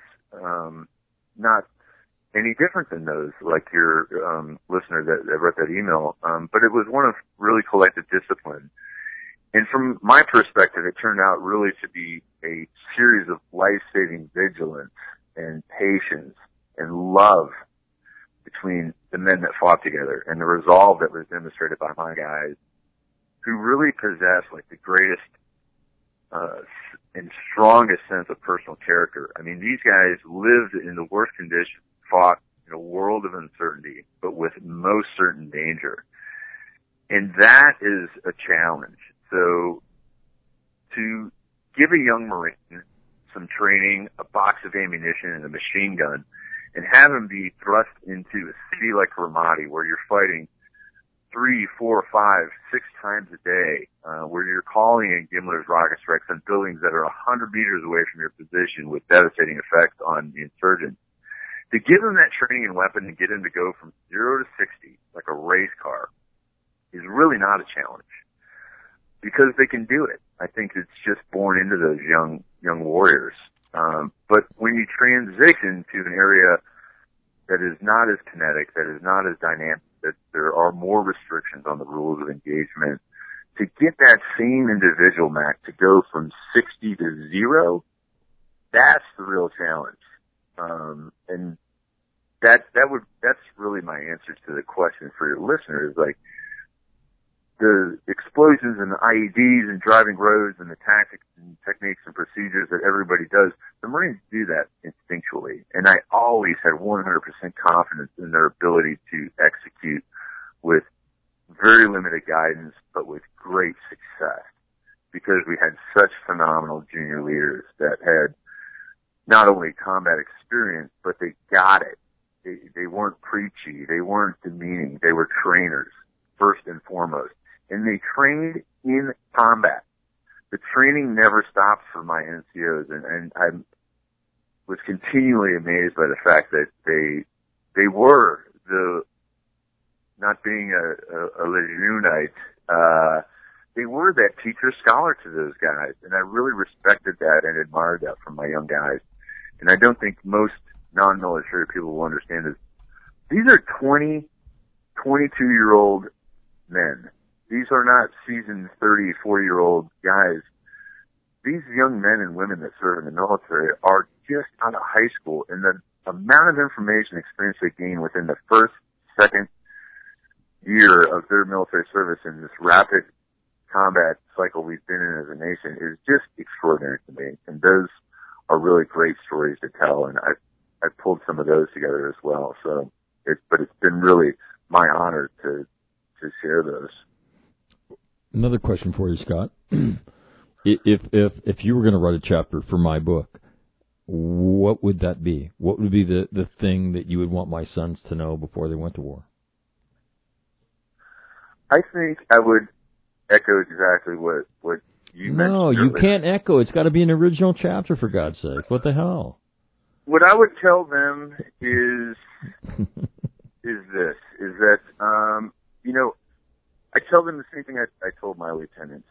not any different than those, like your listener that wrote that email. But it was one of really collective discipline. And from my perspective, it turned out really to be a series of life-saving vigilance and patience and love between the men that fought together, and the resolve that was demonstrated by my guys, who really possess like the greatest and strongest sense of personal character. I mean, these guys lived in the worst conditions, fought in a world of uncertainty, but with most certain danger. And that is a challenge. So to give a young Marine some training, a box of ammunition, and a machine gun, and have him be thrust into a city like Ramadi, where you're fighting 3, 4, 5, 6 times a day, where you're calling in Gimler's rocket strikes on buildings that are 100 meters away from your position with devastating effects on the insurgents. To give him that training and weapon and get him to go from 0 to 60 like a race car is really not a challenge, because they can do it. I think it's just born into those young warriors. But when you transition to an area that is not as kinetic, that is not as dynamic, that there are more restrictions on the rules of engagement, to get that same individual, Mac, to go from 60 to 0, that's the real challenge. And that's really my answer to the question for your listeners. Like, the explosions and the IEDs and driving roads and the tactics and techniques and procedures that everybody does, the Marines do that instinctually. And I always had 100% confidence in their ability to execute with very limited guidance, but with great success, because we had such phenomenal junior leaders that had not only combat experience, but they got it. They weren't preachy. They weren't demeaning. They were trainers, first and foremost. And they trained in combat. The training never stopped for my NCOs, and I was continually amazed by the fact that they were not being a Legionite, they were that teacher scholar to those guys, and I really respected that and admired that from my young guys. And I don't think most non-military people will understand this. These are 20, 22-year-old men. These are not seasoned 30, 40-year-old guys. These young men and women that serve in the military are just out of high school, and the amount of information experience they gain within the first, second year of their military service in this rapid combat cycle we've been in as a nation is just extraordinary to me. And those are really great stories to tell, and I pulled some of those together as well. So, but it's been really my honor to share those. Another question for you, Scott. If you were going to write a chapter for my book, what would that be? What would be the thing that you would want my sons to know before they went to war? I think I would echo exactly what you can't echo. It's got to be an original chapter, for God's sake. What the hell? What I would tell them is that I tell them the same thing I told my lieutenants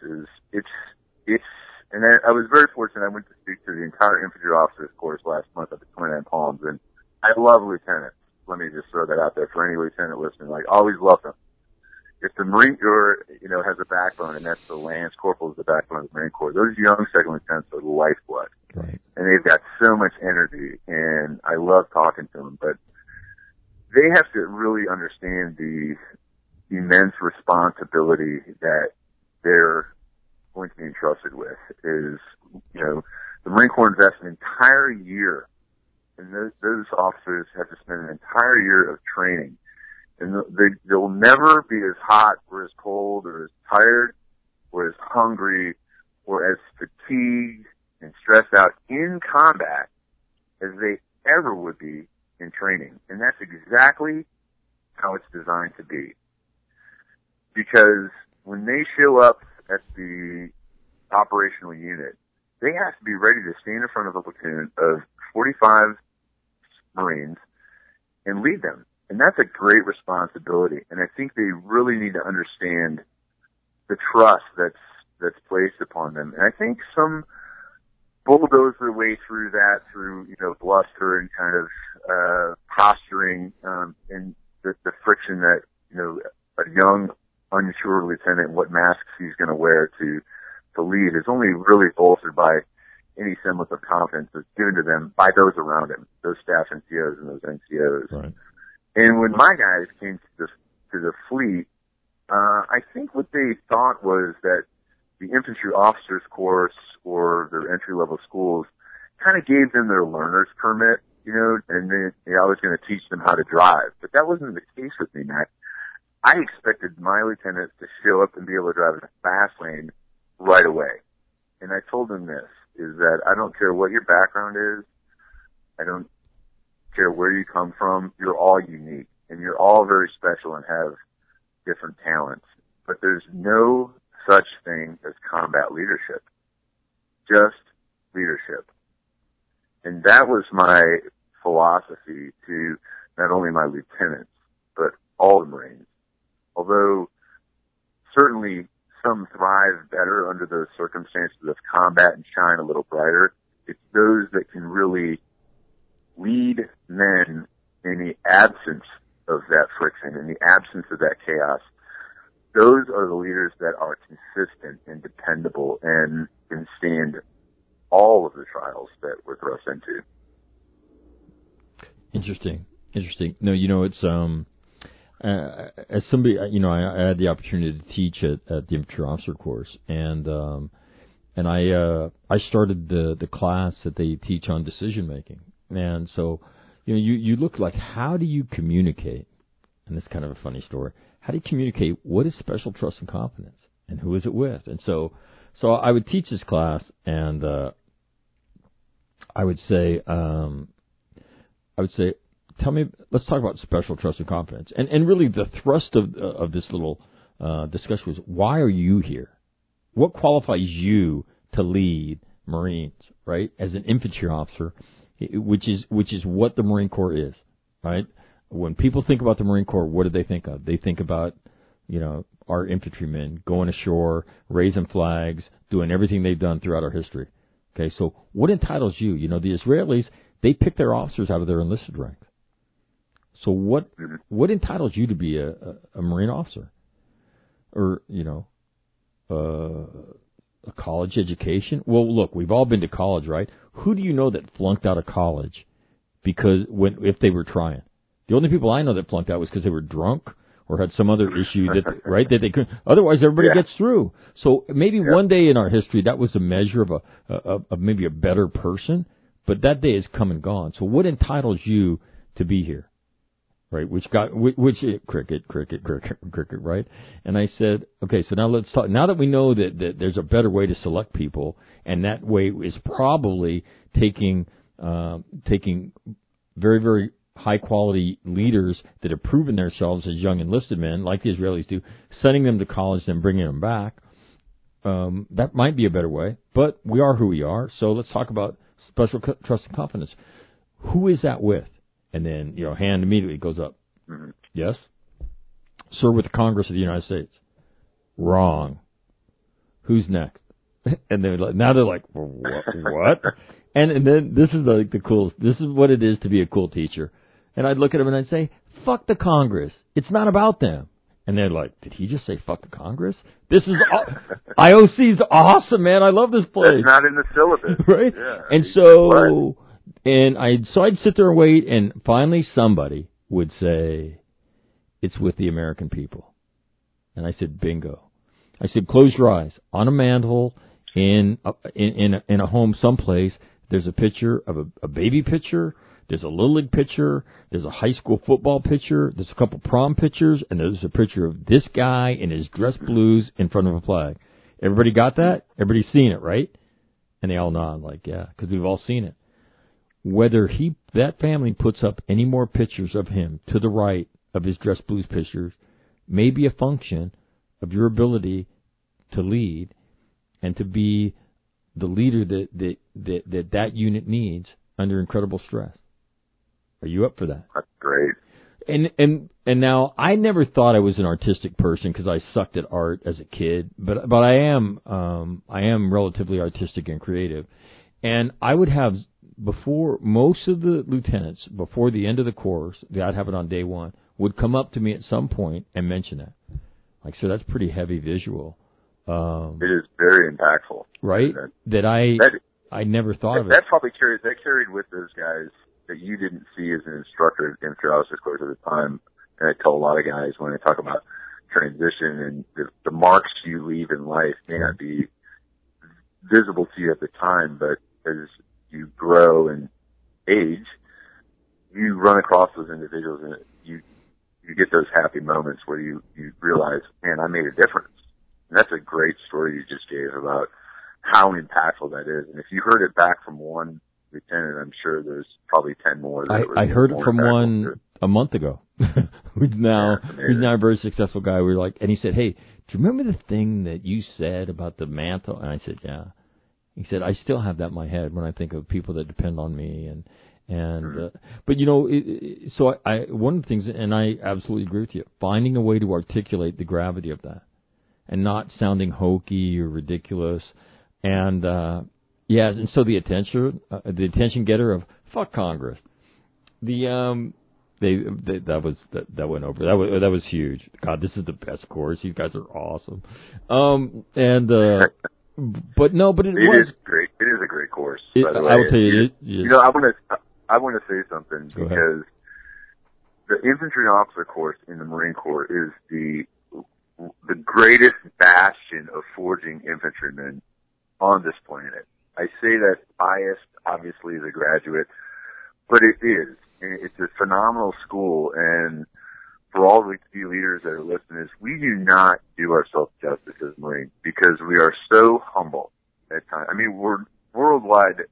and I was very fortunate. I went to speak to the entire infantry officers course last month at the 29 Palms, and I love lieutenants. Let me just throw that out there for any lieutenant listening. Like, always love them. If the Marine Corps, has a backbone, and that's the Lance Corporal is the backbone of the Marine Corps, those young second lieutenants are the lifeblood. Right. And they've got so much energy, and I love talking to them, but they have to really understand the immense responsibility that they're going to be entrusted with. The Marine Corps invests an entire year, and those officers have to spend an entire year of training. And they'll never be as hot or as cold or as tired or as hungry or as fatigued and stressed out in combat as they ever would be in training. And that's exactly how it's designed to be. Because when they show up at the operational unit, they have to be ready to stand in front of a platoon of 45 Marines and lead them. And that's a great responsibility. And I think they really need to understand the trust that's placed upon them. And I think some bulldoze their way through that through, bluster and kind of posturing, and the friction that, a young, unsure lieutenant, what masks he's going to wear to lead is only really bolstered by any semblance of confidence that's given to them by those around him, those staff NCOs and those NCOs. Right. And when my guys came to the fleet, I think what they thought was that the infantry officers course or their entry-level schools kind of gave them their learner's permit, and then I was going to teach them how to drive. But that wasn't the case with me, Matt. I expected my lieutenants to show up and be able to drive in a fast lane right away. And I told them this, is that I don't care what your background is. I don't care where you come from. You're all unique, and you're all very special and have different talents. But there's no such thing as combat leadership. Just leadership. And that was my philosophy to not only my lieutenants, but all the Marines. Although certainly some thrive better under those circumstances of combat and shine a little brighter, it's those that can really lead men in the absence of that friction, in the absence of that chaos. Those are the leaders that are consistent and dependable and can stand all of the trials that we're thrust into. Interesting. No, it's as somebody, I had the opportunity to teach at the infantry officer course, and I started the class that they teach on decision making, and so you look like, how do you communicate? And it's kind of a funny story. How do you communicate what is special trust and confidence, and who is it with? And so I would teach this class, and I would say, tell me, let's talk about special trust and confidence. And really the thrust of this little discussion was, why are you here? What qualifies you to lead Marines, right? As an infantry officer, which is what the Marine Corps is, right? When people think about the Marine Corps, what do they think of? They think about, our infantrymen going ashore, raising flags, doing everything they've done throughout our history. Okay, so what entitles you? The Israelis, they pick their officers out of their enlisted ranks. So what entitles you to be a Marine officer? Or, a college education? Well, look, we've all been to college, right? Who do you know that flunked out of college if they were trying? The only people I know that flunked out was because they were drunk or had some other issue that they couldn't. Otherwise, everybody gets through. So maybe one day in our history that was a measure of maybe a better person, but that day is come and gone. So what entitles you to be here? Right, which cricket, right? And I said, okay, so now let's talk. Now that we know that there's a better way to select people, and that way is probably taking very, very high quality leaders that have proven themselves as young enlisted men, like the Israelis do, sending them to college, then bringing them back. That might be a better way, but we are who we are. So let's talk about special trust and confidence. Who is that with? And then, hand immediately goes up. Mm-hmm. Yes? Sir, with the Congress of the United States. Wrong. Who's next? And they're like, now they're like, what? And then this is like the coolest. This is what it is to be a cool teacher. And I'd look at them and I'd say, fuck the Congress. It's not about them. And they're like, did he just say fuck the Congress? This is IOC's awesome, man. I love this place. It's not in the syllabus, right? Yeah. And so, I'd sit there and wait, and finally somebody would say, it's with the American people. And I said, bingo. I said, close your eyes. On a mantle in a home someplace, there's a picture of a baby picture. There's a Little League picture. There's a high school football picture. There's a couple prom pictures. And there's a picture of this guy in his dress blues in front of a flag. Everybody got that? Everybody's seen it, right? And they all nod like, yeah, because we've all seen it. Whether that family puts up any more pictures of him to the right of his dress blues pictures may be a function of your ability to lead and to be the leader that unit needs under incredible stress. Are you up for that? That's great. And now I never thought I was an artistic person because I sucked at art as a kid, but I am relatively artistic and creative. And I would have, before most of the lieutenants, before the end of the course, I'd have it on day one, would come up to me at some point and mention that. Like, so that's pretty heavy visual. It is very impactful. Right? I never thought of it. That probably carried with those guys that you didn't see as an instructor in infantry course at the time. And I tell a lot of guys when I talk about transition and the marks you leave in life may not be visible to you at the time, but as you grow and age, you run across those individuals and you get those happy moments where you realize, man, I made a difference. And that's a great story you just gave about how impactful that is. And if you heard it back from one lieutenant, I'm sure there's probably 10 more. I heard it from one a month ago. who's now a very successful guy. We were like, and he said, hey, do you remember the thing that you said about the mantle? And I said, yeah. He said, I still have that in my head when I think of people that depend on me. But so one of the things, and I absolutely agree with you, finding a way to articulate the gravity of that and not sounding hokey or ridiculous. And, and so the attention getter of fuck Congress. That went over. That was huge. God, this is the best course. These guys are awesome. But it was great. It is a great course. By the way, I will tell you. I want to say something because the infantry officer course in the Marine Corps is the greatest bastion of forging infantrymen on this planet. I say that biased, obviously, as a graduate, but it is. It's a phenomenal school, and for all the leaders that are listening, we do not do ourselves justice as Marines because we are so humble at times. I mean, we're worldwide,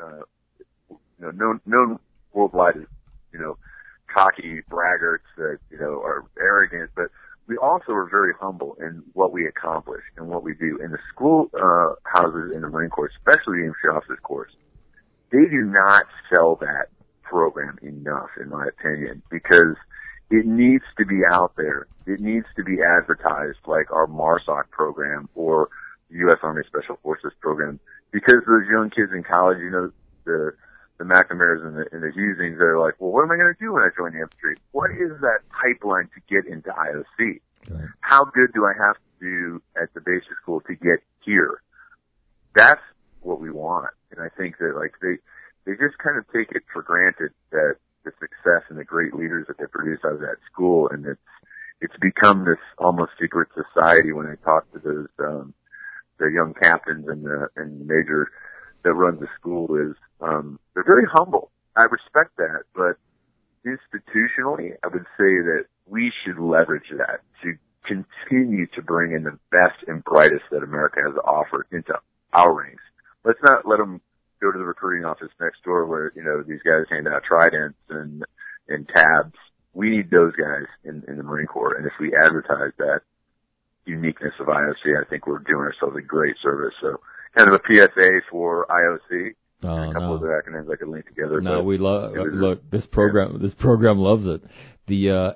known worldwide as, cocky braggarts that, are arrogant, but we also are very humble in what we accomplish and what we do. In the school houses in the Marine Corps, especially the infantry officers course, they do not sell that program enough, in my opinion, because it needs to be out there. It needs to be advertised like our MARSOC program or the U.S. Army Special Forces program, because those young kids in college, the McNamara's and the Hughesings, they're like, well, what am I going to do when I join the infantry? What is that pipeline to get into IOC? Right. How good do I have to do at the basic school to get here? That's what we want. And I think that they just kind of take it for granted that the success and the great leaders that they produce out of that school, and it's become this almost secret society. When I talk to those the young captains and the major that run the school, is they're very humble. I respect that, but institutionally, I would say that we should leverage that to continue to bring in the best and brightest that America has offered into our ranks. Let's not let them go to the recruiting office next door where, these guys hand out tridents and tabs. We need those guys in the Marine Corps. And if we advertise that, uniqueness of IOC, I think we're doing ourselves a great service. So kind of a PSA for IOC. A couple of the acronyms I could link together. No, we love look. This program loves it. The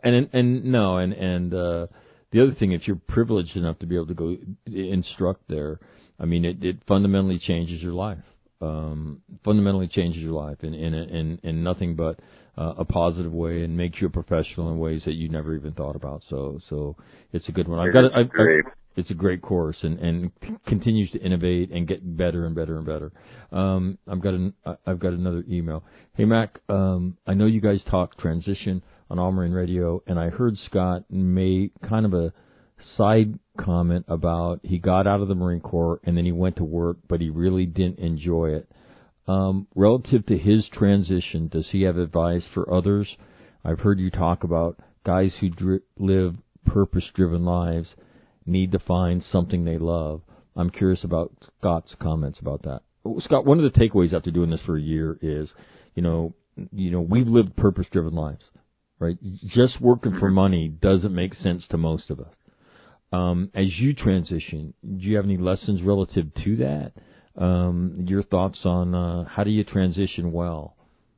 the other thing, if you're privileged enough to be able to go instruct there, I mean, it fundamentally changes your life. Fundamentally changes your life in nothing but a positive way, and makes you a professional in ways that you never even thought about. So it's a good one. It's a great course, and continues to innovate and get better and better and better. I've got another email. Hey Mac, I know you guys talk transition on All Marine Radio, and I heard Scott made kind of a side comment about he got out of the Marine Corps and then he went to work, but he really didn't enjoy it. Relative to his transition, does he have advice for others? I've heard you talk about guys who live purpose-driven lives need to find something they love. I'm curious about Scott's comments about that. Scott, one of the takeaways after doing this for a year is, we've lived purpose-driven lives, right? Just working for money doesn't make sense to most of us. As you transition, do you have any lessons relative to that? Your thoughts on how do you transition well?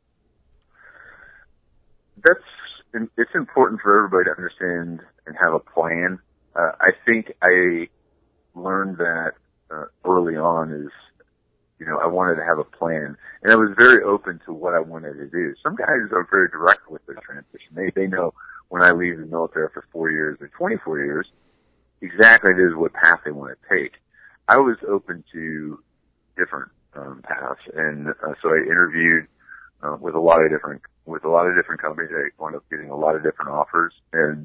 It's important for everybody to understand and have a plan. I think I learned that early on is, I wanted to have a plan, and I was very open to what I wanted to do. Some guys are very direct with their transition. They know when I leave the military after 4 years or 24 years, exactly it is what path they want to take. I was open to different paths, and so I interviewed with a lot of different companies. I wound up getting a lot of different offers, and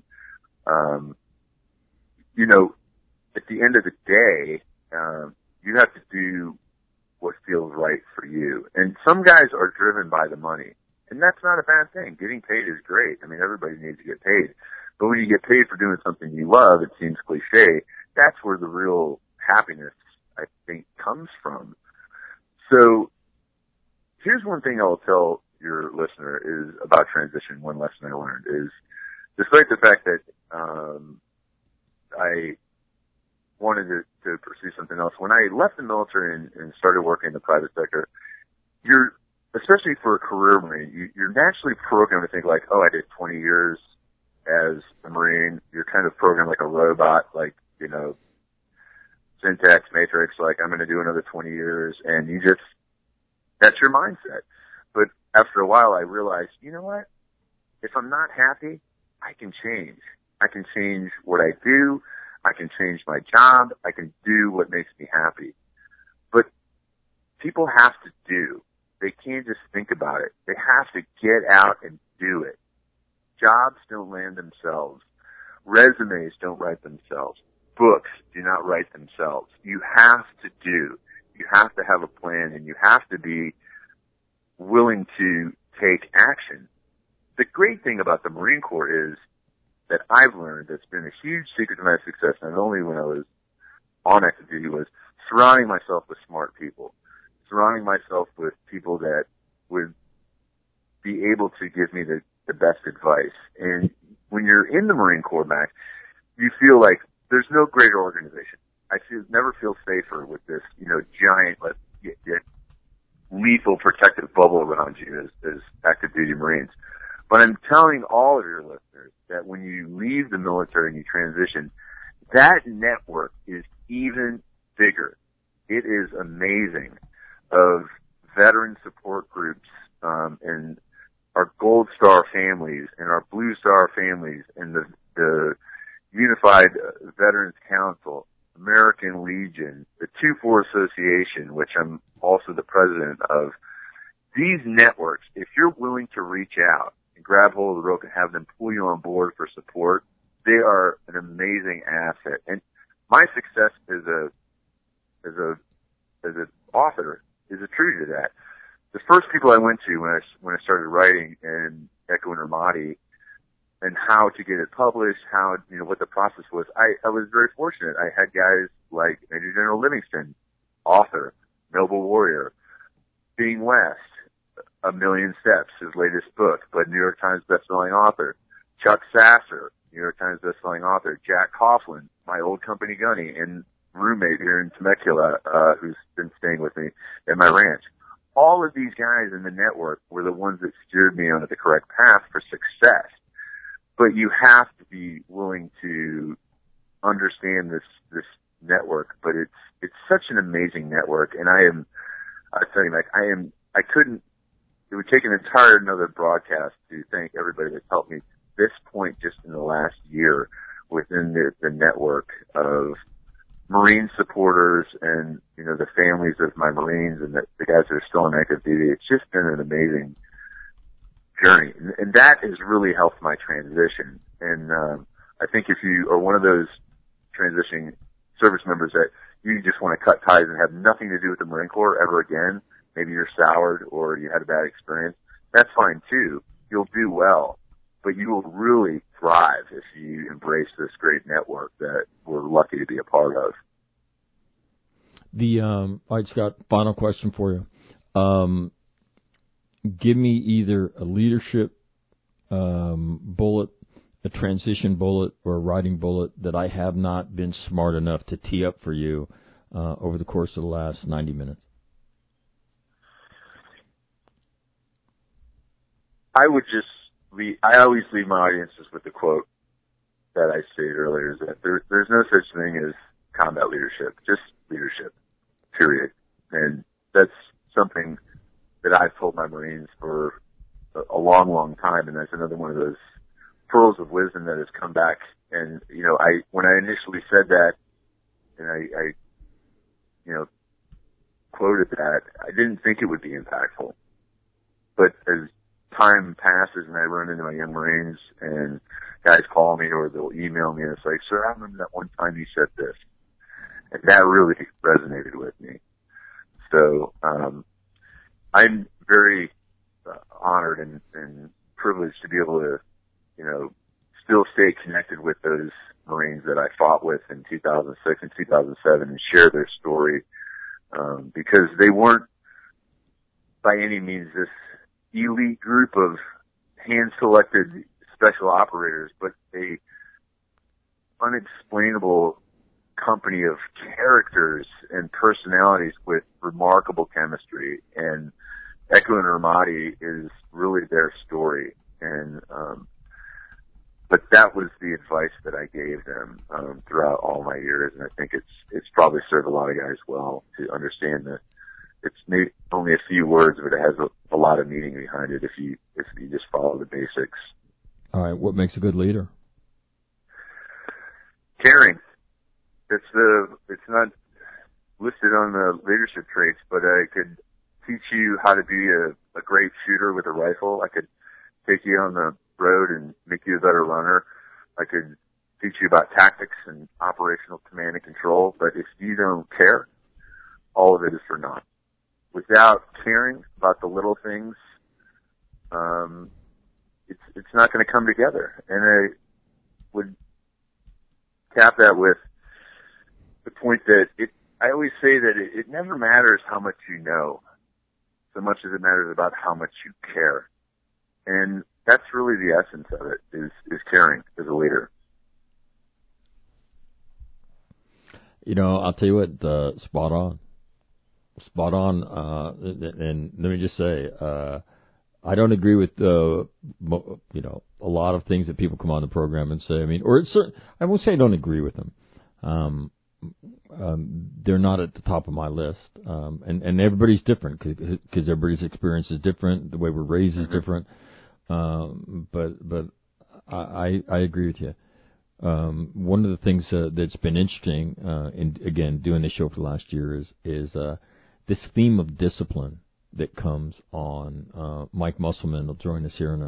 at the end of the day, you have to do what feels right for you. And some guys are driven by the money, and that's not a bad thing. Getting paid is great. I mean, everybody needs to get paid. But when you get paid for doing something you love, it seems cliche, that's where the real happiness, I think, comes from. So here's one thing I'll tell your listener is about transition. One lesson I learned is, despite the fact that I wanted to pursue something else, when I left the military and started working in the private sector, especially for a career Marine, you're naturally programmed to think like, oh, I did 20 years as a Marine. You're kind of programmed like a robot, like, syntax matrix, like I'm going to do another 20 years, and that's your mindset. But after a while I realized, you know what? If I'm not happy, I can change. I can change what I do. I can change my job. I can do what makes me happy. But people have to do. They can't just think about it. They have to get out and do it. Jobs don't land themselves. Resumes don't write themselves. Books do not write themselves. You have to do. You have to have a plan, and you have to be willing to take action. The great thing about the Marine Corps is that I've learned that's been a huge secret to my success, not only when I was on active duty, was surrounding myself with smart people, surrounding myself with people that would be able to give me the best advice. And when you're in the Marine Corps, Mac, you feel like there's no greater organization. I never feel safer with this, giant, lethal protective bubble around you as active duty Marines. But I'm telling all of your listeners that when you leave the military and you transition, that network is even bigger. It is amazing, of veteran support groups, and our Gold Star families and our Blue Star families and the Unified Veterans Council, American Legion, the 2-4 Association, which I'm also the president of. These networks, if you're willing to reach out and grab hold of the rope and have them pull you on board for support, they are an amazing asset. And my success as an author is attributed to that. The first people I went to when I started writing in Echo and Ramadi, and how to get it published, what the process was, I was very fortunate. I had guys like Major General Livingston, author, Noble Warrior, Being West, A Million Steps, his latest book, but New York Times bestselling author, Chuck Sasser, New York Times bestselling author, Jack Coughlin, my old company gunny and roommate here in Temecula, who's been staying with me at my ranch. All of these guys in the network were the ones that steered me onto the correct path for success. But you have to be willing to understand this network. But it's such an amazing network, and I tell you, Mike, I couldn't. It would take an entire another broadcast to thank everybody that's helped me this point just in the last year within the network of Marine supporters and, you know, the families of my Marines and the guys that are still on active duty. It's just been an amazing journey. And that has really helped my transition. And I think if you are one of those transitioning service members that you just want to cut ties and have nothing to do with the Marine Corps ever again, maybe you're soured or you had a bad experience, that's fine too. You'll do well. But you will really thrive if you embrace this great network that we're lucky to be a part of. All right, Scott, final question for you. Give me either a leadership bullet, a transition bullet, or a writing bullet that I have not been smart enough to tee up for you over the course of the last 90 minutes. I always leave my audiences with the quote that I stated earlier, is that there's no such thing as combat leadership, just leadership, period. And that's something that I've told my Marines for a long, long time, and that's another one of those pearls of wisdom that has come back. And, you know, when I initially said that, and I you know, quoted that, I didn't think it would be impactful. But as time passes and I run into my young Marines and guys call me or they'll email me and it's like, sir, I remember that one time you said this. And that really resonated with me. So, I'm very honored and privileged to be able to, you know, still stay connected with those Marines that I fought with in 2006 and 2007 and share their story, because they weren't by any means this elite group of hand-selected special operators, but a unexplainable company of characters and personalities with remarkable chemistry. And Echo and Ramadi is really their story. And but that was the advice that I gave them throughout all my years, and I think it's probably served a lot of guys well to understand that it's maybe only a few words, but it has a lot of meaning behind it if you just follow the basics. All right, what makes a good leader? Caring. It's not listed on the leadership traits, but I could teach you how to be a great shooter with a rifle. I could take you on the road and make you a better runner. I could teach you about tactics and operational command and control, but if you don't care, all of it is for naught. Without caring about the little things, it's not going to come together. And I would cap that with the point that I always say that it never matters how much you know, so much as it matters about how much you care. And that's really the essence of it, is caring as a leader. You know, I'll tell you what, spot on. Spot on. And let me just say, I don't agree with, you know, a lot of things that people come on the program and say. I mean, or it's certain, I won't say I don't agree with them. They're not at the top of my list. And everybody's different because everybody's experience is different. The way we're raised is different. But I agree with you. One of the things that's been interesting, in again doing this show for the last year is this theme of discipline that comes on. Mike Musselman will join us here in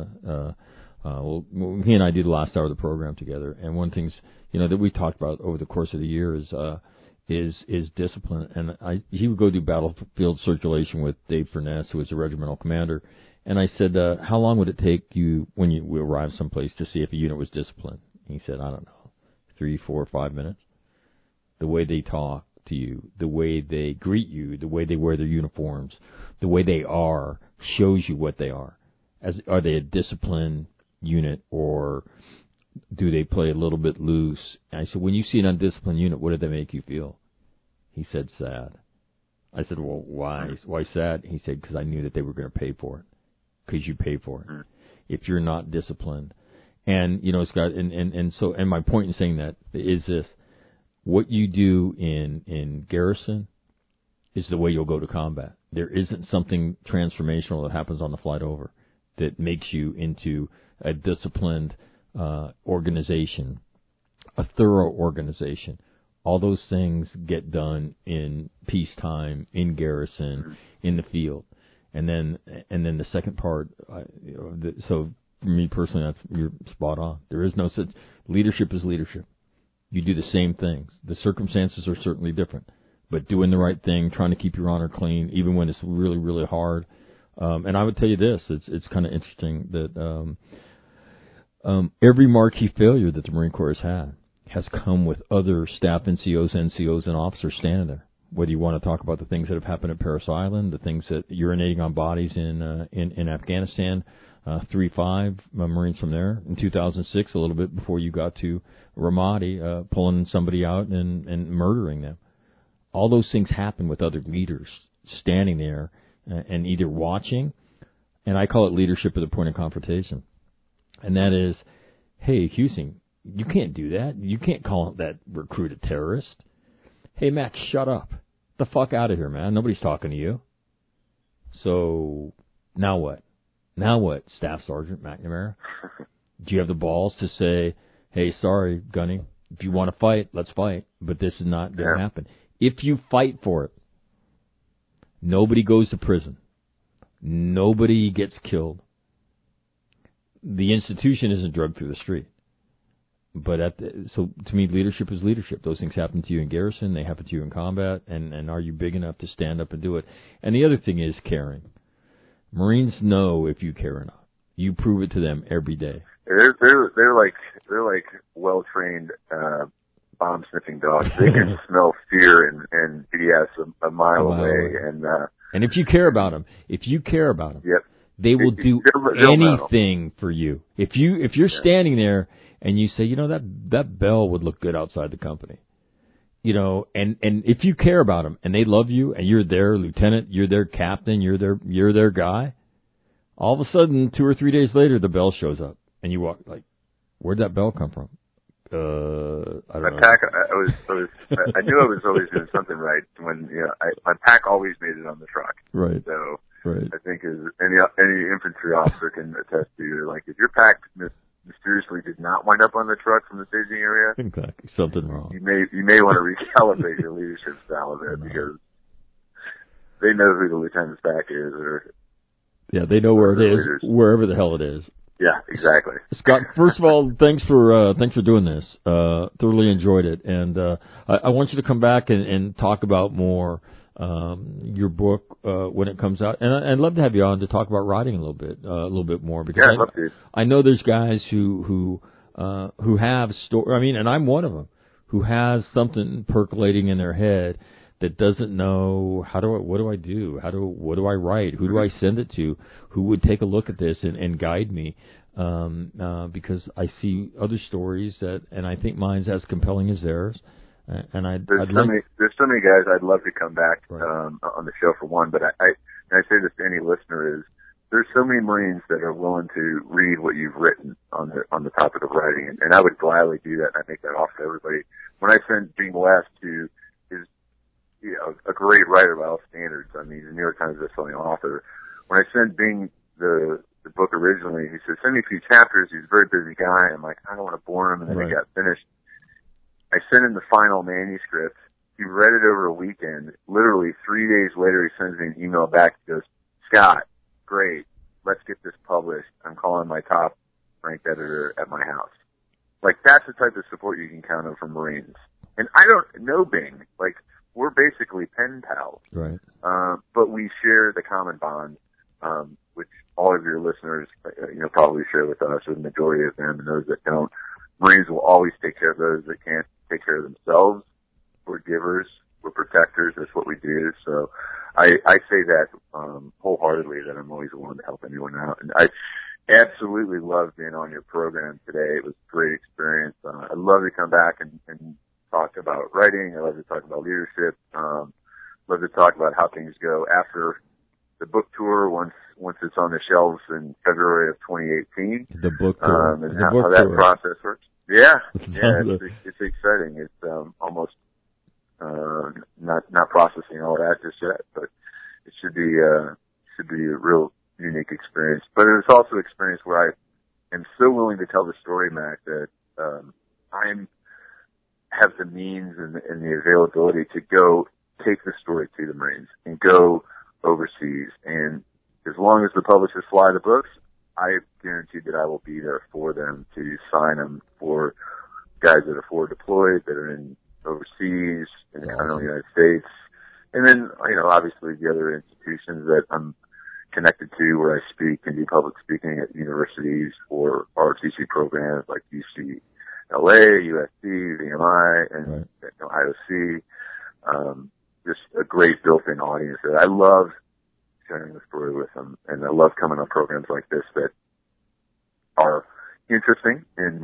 he and I did the last hour of the program together, and one of the things that we talked about over the course of the year is discipline. And he would go do battlefield circulation with Dave Furness, who was a regimental commander. And I said, how long would it take you when you arrive someplace to see if a unit was disciplined? And he said, I don't know, 3, 4, 5 minutes. The way they talk to you, the way they greet you, the way they wear their uniforms, the way they are shows you what they are. Are they a disciplined unit, or do they play a little bit loose? And I said, when you see an undisciplined unit, what did they make you feel? He said, sad. I said, well, why? Why sad? He said, because I knew that they were going to pay for it. Because you pay for it. If you're not disciplined. And, you know, Scott, and my point in saying that is this. What you do in garrison is the way you'll go to combat. There isn't something transformational that happens on the flight over that makes you into a disciplined organization, a thorough organization. All those things get done in peacetime, in garrison, in the field. And then the second part, so for me personally, you're spot on. There is no such, leadership is leadership. You do the same things. The circumstances are certainly different, but doing the right thing, trying to keep your honor clean, even when it's really, really hard. And I would tell you this, it's kind of interesting that every marquee failure that the Marine Corps has come with other staff NCOs, NCOs, and officers standing there. Whether you want to talk about the things that have happened at Parris Island, the things that urinating on bodies in Afghanistan, 3-5 Marines from there in 2006, a little bit before you got to Ramadi, pulling somebody out and murdering them. All those things happen with other leaders standing there and either watching, and I call it leadership at the point of confrontation, and that is, hey, Husing, you can't do that. You can't call that recruit a terrorist. Hey, Max, shut up. The fuck out of here, man. Nobody's talking to you. So, now what? Now what, Staff Sergeant McNamara? Do you have the balls to say, hey, sorry, Gunny, if you want to fight, let's fight, but this is not going to happen. If you fight for it, nobody goes to prison. Nobody gets killed. The institution isn't drugged through the street. But so to me, leadership is leadership. Those things happen to you in garrison. They happen to you in combat. And are you big enough to stand up and do it? And the other thing is caring. Marines know if you care or not. You prove it to them every day. They're like well trained bomb sniffing dogs. They can smell fear and BS a mile away. And if you care about them, yep. They will do anything for you. If you're standing there and you say, you know, that bell would look good outside the company, you know, and if you care about them and they love you and you're their lieutenant, you're their captain, you're their guy, all of a sudden 2 or 3 days later the bell shows up and you walk like, where'd that bell come from? I don't know. Pack, I knew I was always doing something right when my pack always made it on the truck. Right. So right. I think as any infantry officer can attest to, like if your pack mysteriously did not wind up on the truck from the staging area, exactly, something wrong. You may want to recalibrate your leadership style a bit because they know who the lieutenant's back is, or they know where it is, wherever the hell it is. Yeah, exactly. Scott, first of all, thanks for doing this. Thoroughly enjoyed it, and I want you to come back and talk about more your book when it comes out, and I'd love to have you on to talk about writing a little bit more because I'd love to. I know there's guys who have and I'm one of them who has something percolating in their head that doesn't know what do I do? What do I write? Who do I send it to? Who would take a look at this and guide me? Because I see other stories and I think mine's as compelling as theirs. And there's so many guys I'd love to come back on the show for one, but I say this to any listener is there's so many Marines that are willing to read what you've written on the topic of writing, and I would gladly do that. And I make that offer to everybody. When I send Bing West to a great writer by all standards. I mean, he's a New York Times bestselling author. When I sent Bing the book originally, he said, send me a few chapters. He's a very busy guy. I'm like, I don't want to bore him. And then it got finished. I sent him the final manuscript. He read it over a weekend. Literally 3 days later, he sends me an email back. He goes, Scott, great. Let's get this published. I'm calling my top ranked editor at my house. Like, that's the type of support you can count on from Marines. And I don't know Bing. Like, we're basically pen pals. Right. But we share the common bond, which all of your listeners, probably share with us, or the majority of them, and those that don't. Marines will always take care of those that can't take care of themselves. We're givers. We're protectors. That's what we do. So I say that wholeheartedly, that I'm always willing to help anyone out. And absolutely loved being on your program today. It was a great experience. I'd love to come back and talk about writing. I'd love to talk about leadership. Love to talk about how things go after the book tour once it's on the shelves in February of 2018. The book tour. And the how book that tour. process works. Yeah. It's exciting. It's almost not processing all that just yet, but it should be a real unique experience. But it's also an experience where I am so willing to tell the story, Mac, that have the means and the availability to go take the story to the Marines and go overseas. And as long as the publishers fly the books, I guarantee that I will be there for them to sign them for guys that are forward deployed, that are in overseas, in the continental United States. And then, obviously the other institutions that I'm connected to where I speak and do public speaking at universities or ROTC programs like UCLA, USC, VMI, and IOC. Just a great built-in audience that I love sharing the story with them, and I love coming on programs like this that are interesting and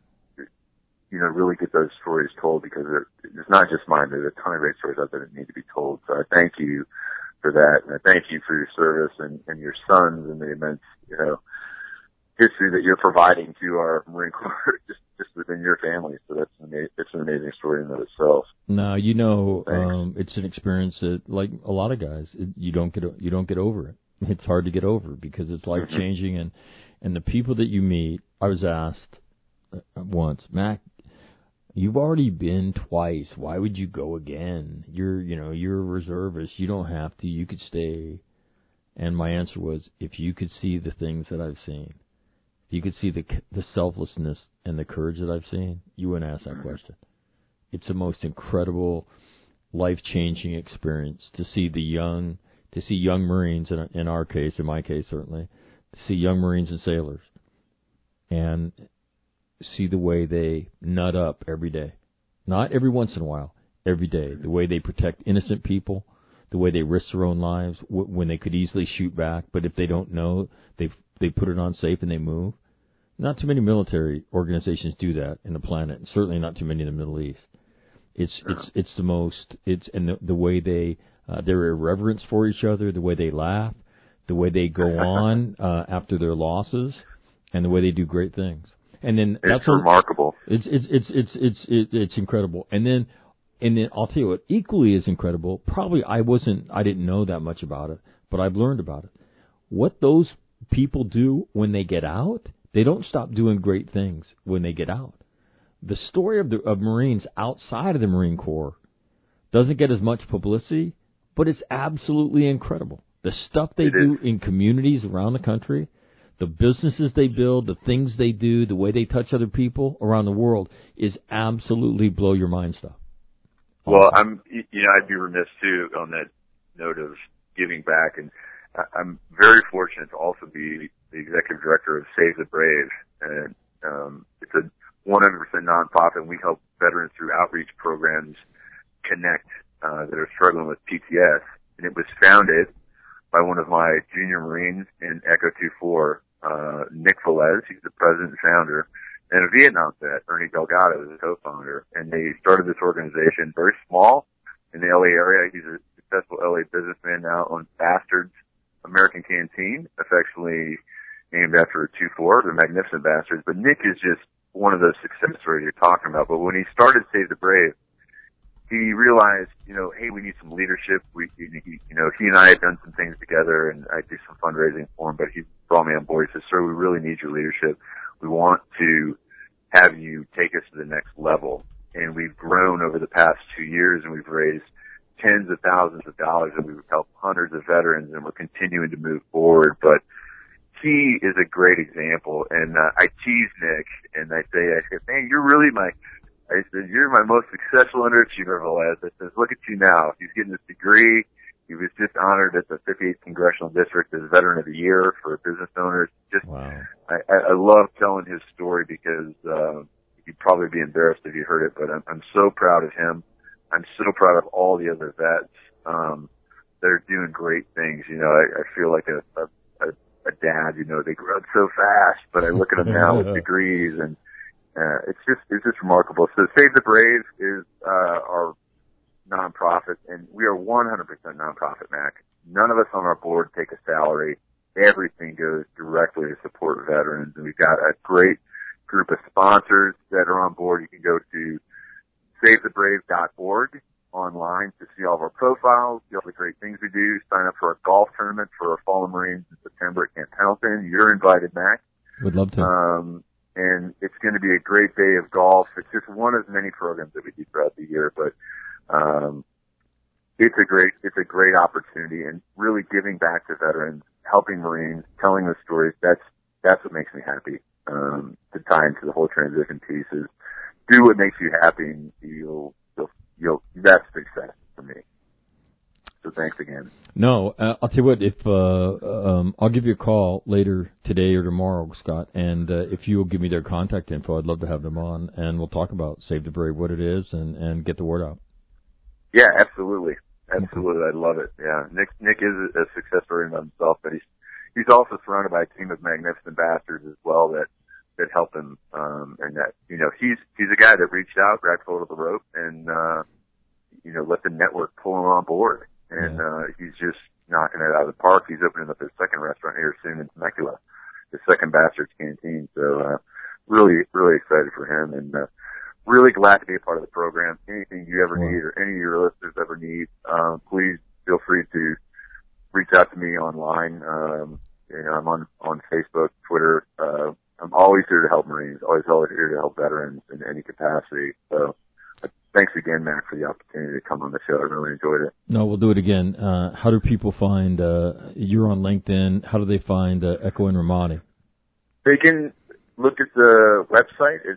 really get those stories told, because it's not just mine. There's a ton of great stories out there that need to be told. So I thank you for that, and I thank you for your service and your sons and the immense history that you're providing to our Marine Corps just within your family. So it's an amazing story in and of itself. No, it's an experience that, like a lot of guys, you don't get over it. It's hard to get over because it's life changing, and the people that you meet. I was asked once, Mac, you've already been twice. Why would you go again? You're a reservist. You don't have to. You could stay. And my answer was, if you could see the things that I've seen, if you could see the selflessness and the courage that I've seen, you wouldn't ask that question. It's the most incredible, life-changing experience to see young Marines, in our case, in my case certainly, to see young Marines and sailors, and see the way they nut up every day. Not every once in a while, every day. The way they protect innocent people, the way they risk their own lives when they could easily shoot back, but if they don't know, they put it on safe and they move. Not too many military organizations do that in the planet, and certainly not too many in the Middle East. The way their irreverence for each other, the way they laugh, the way they go on after their losses, and the way they do great things. And then it's remarkable. It's incredible. And then I'll tell you what, equally as incredible. Probably I didn't know that much about it, but I've learned about it. What those people do when they get out, they don't stop doing great things when they get out. The story of Marines outside of the Marine Corps doesn't get as much publicity, but it's absolutely incredible. The stuff they do in communities around the country, the businesses they build, the things they do, the way they touch other people around the world is absolutely blow your mind stuff. Well, I'd be remiss too on that note of giving back, and I'm very fortunate to also be the executive director of Save the Brave, and it's a 100% nonprofit, and we help veterans through outreach programs connect that are struggling with PTS. And it was founded by one of my junior Marines in Echo 24, Nick Velez. He's the president and founder, and a Vietnam vet, Ernie Delgado, is a co-founder. And they started this organization very small in the LA area. He's a successful LA businessman now, owns Bastards American Canteen, affectionately named after a 2-4, the Magnificent Bastards. But Nick is just one of those success stories you're talking about. But when he started Save the Brave, he realized, hey, we need some leadership. He and I had done some things together, and I do some fundraising for him, but he brought me on board. He said, sir, we really need your leadership. We want to have you take us to the next level. And we've grown over the past 2 years, and we've raised tens of thousands of dollars, and we've helped hundreds of veterans, and we're continuing to move forward. But he is a great example, and I tease Nick, and I say, man, you're my most successful underachiever, Velez. I said, look at you now. He's getting his degree. He was just honored at the 58th Congressional District as Veteran of the Year for business owners. Wow. I love telling his story because you'd probably be embarrassed if you heard it, but I'm so proud of him. I'm so proud of all the other vets. They're doing great things. I feel like a a dad, they grew up so fast, but I look at them now with degrees, and it's just remarkable. So Save the Brave is our nonprofit, and we are 100% nonprofit, Mac. None of us on our board take a salary. Everything goes directly to support veterans, and we've got a great group of sponsors that are on board. You can go to SaveTheBrave.org online to see all of our profiles, see all the great things we do, sign up for a golf tournament for our fallen Marines in September at Camp Pendleton. You're invited, Mac. Would love to. And it's going to be a great day of golf. It's just one of many programs that we do throughout the year, but it's a great opportunity, and really giving back to veterans, helping Marines, telling the stories. That's what makes me happy. To tie into the whole transition piece is do what makes you happy, and you'll that's success for me. So thanks again. No, I'll tell you what, if I'll give you a call later today or tomorrow, Scott, and if you'll give me their contact info, I'd love to have them on, and we'll talk about Save the Brave, what it is, and get the word out. Yeah, absolutely. Absolutely. I'd love it. Yeah. Nick is a success story in himself, but he's also surrounded by a team of magnificent bastards as well that help him, and that, he's a guy that reached out, grabbed hold of the rope, and, let the network pull him on board. And, he's just knocking it out of the park. He's opening up his second restaurant here soon in Temecula, his second Bastards Canteen. So, really, really excited for him, and, really glad to be a part of the program. Anything you ever need, or any of your listeners ever need, please feel free to reach out to me online. I'm on Facebook, Twitter. I'm always here to help Marines, always here to help veterans in any capacity. So thanks again, Mac, for the opportunity to come on the show. I really enjoyed it. No, we'll do it again. How do people find, you're on LinkedIn, how do they find Echo in Ramadi? They can look at the website. It's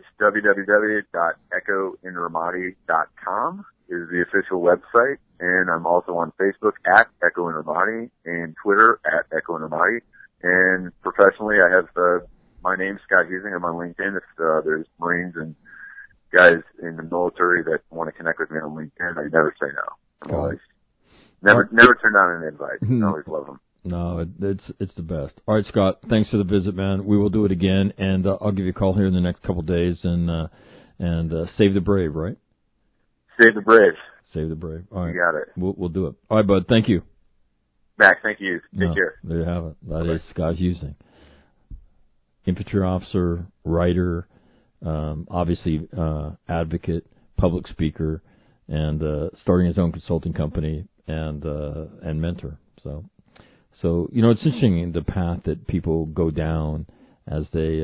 www.echoinramadi.com is the official website. And I'm also on Facebook at Echo in Ramadi, and Twitter at Echo in Ramadi. And professionally, I have my name, Scott Husing. I'm on LinkedIn. If there's Marines and guys in the military that want to connect with me on LinkedIn, I never say no. I'm always never turn down an invite. I always love them. No, it's the best. All right, Scott, thanks for the visit, man. We will do it again, and I'll give you a call here in the next couple of days, and Save the Brave, right? Save the Brave. Save the Brave. All right. You got it. We'll do it. All right, bud. Thank you. Max, thank you. Take care. There you have it. That is Scott Husing. Infantry officer, writer, obviously advocate, public speaker, and starting his own consulting company and mentor. So it's interesting the path that people go down as they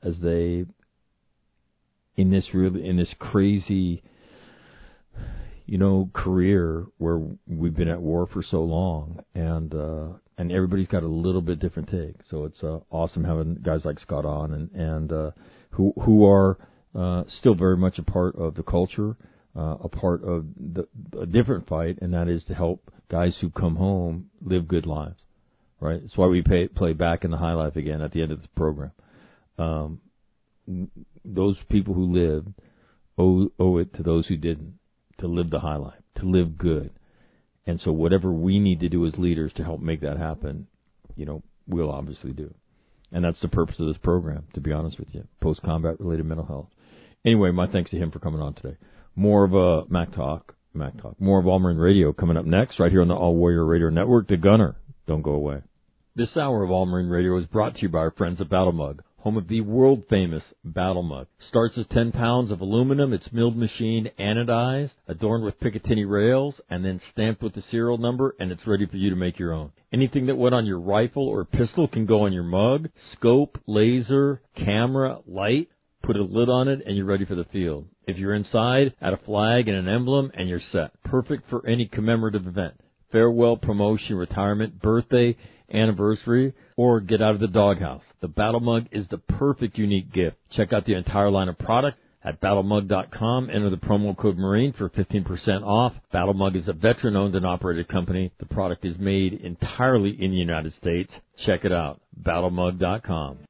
in this crazy career where we've been at war for so long, and everybody's got a little bit different take. So it's awesome having guys like Scott on and who are still very much a part of the culture, a part of a different fight, and that is to help guys who come home live good lives. Right? That's why we play Back in the High Life again at the end of the program. Those people who lived owe it to those who didn't, to live the high life, to live good. And so whatever we need to do as leaders to help make that happen, we'll obviously do. And that's the purpose of this program, to be honest with you, post-combat related mental health. Anyway, my thanks to him for coming on today. More of Mac Talk, more of All Marine Radio coming up next, right here on the All Warrior Radio Network. The Gunner, don't go away. This hour of All Marine Radio is brought to you by our friends at Battle Mug, home of the world-famous Battle Mug. Starts as 10 pounds of aluminum. It's milled machine, anodized, adorned with Picatinny rails, and then stamped with the serial number, and it's ready for you to make your own. Anything that went on your rifle or pistol can go on your mug. Scope, laser, camera, light. Put a lid on it, and you're ready for the field. If you're inside, add a flag and an emblem, and you're set. Perfect for any commemorative event. Farewell, promotion, retirement, birthday, anniversary, or get out of the doghouse. The Battle Mug is the perfect unique gift. Check out the entire line of product at battlemug.com. Enter the promo code MARINE for 15% off. Battle Mug is a veteran-owned and operated company. The product is made entirely in the United States. Check it out, battlemug.com.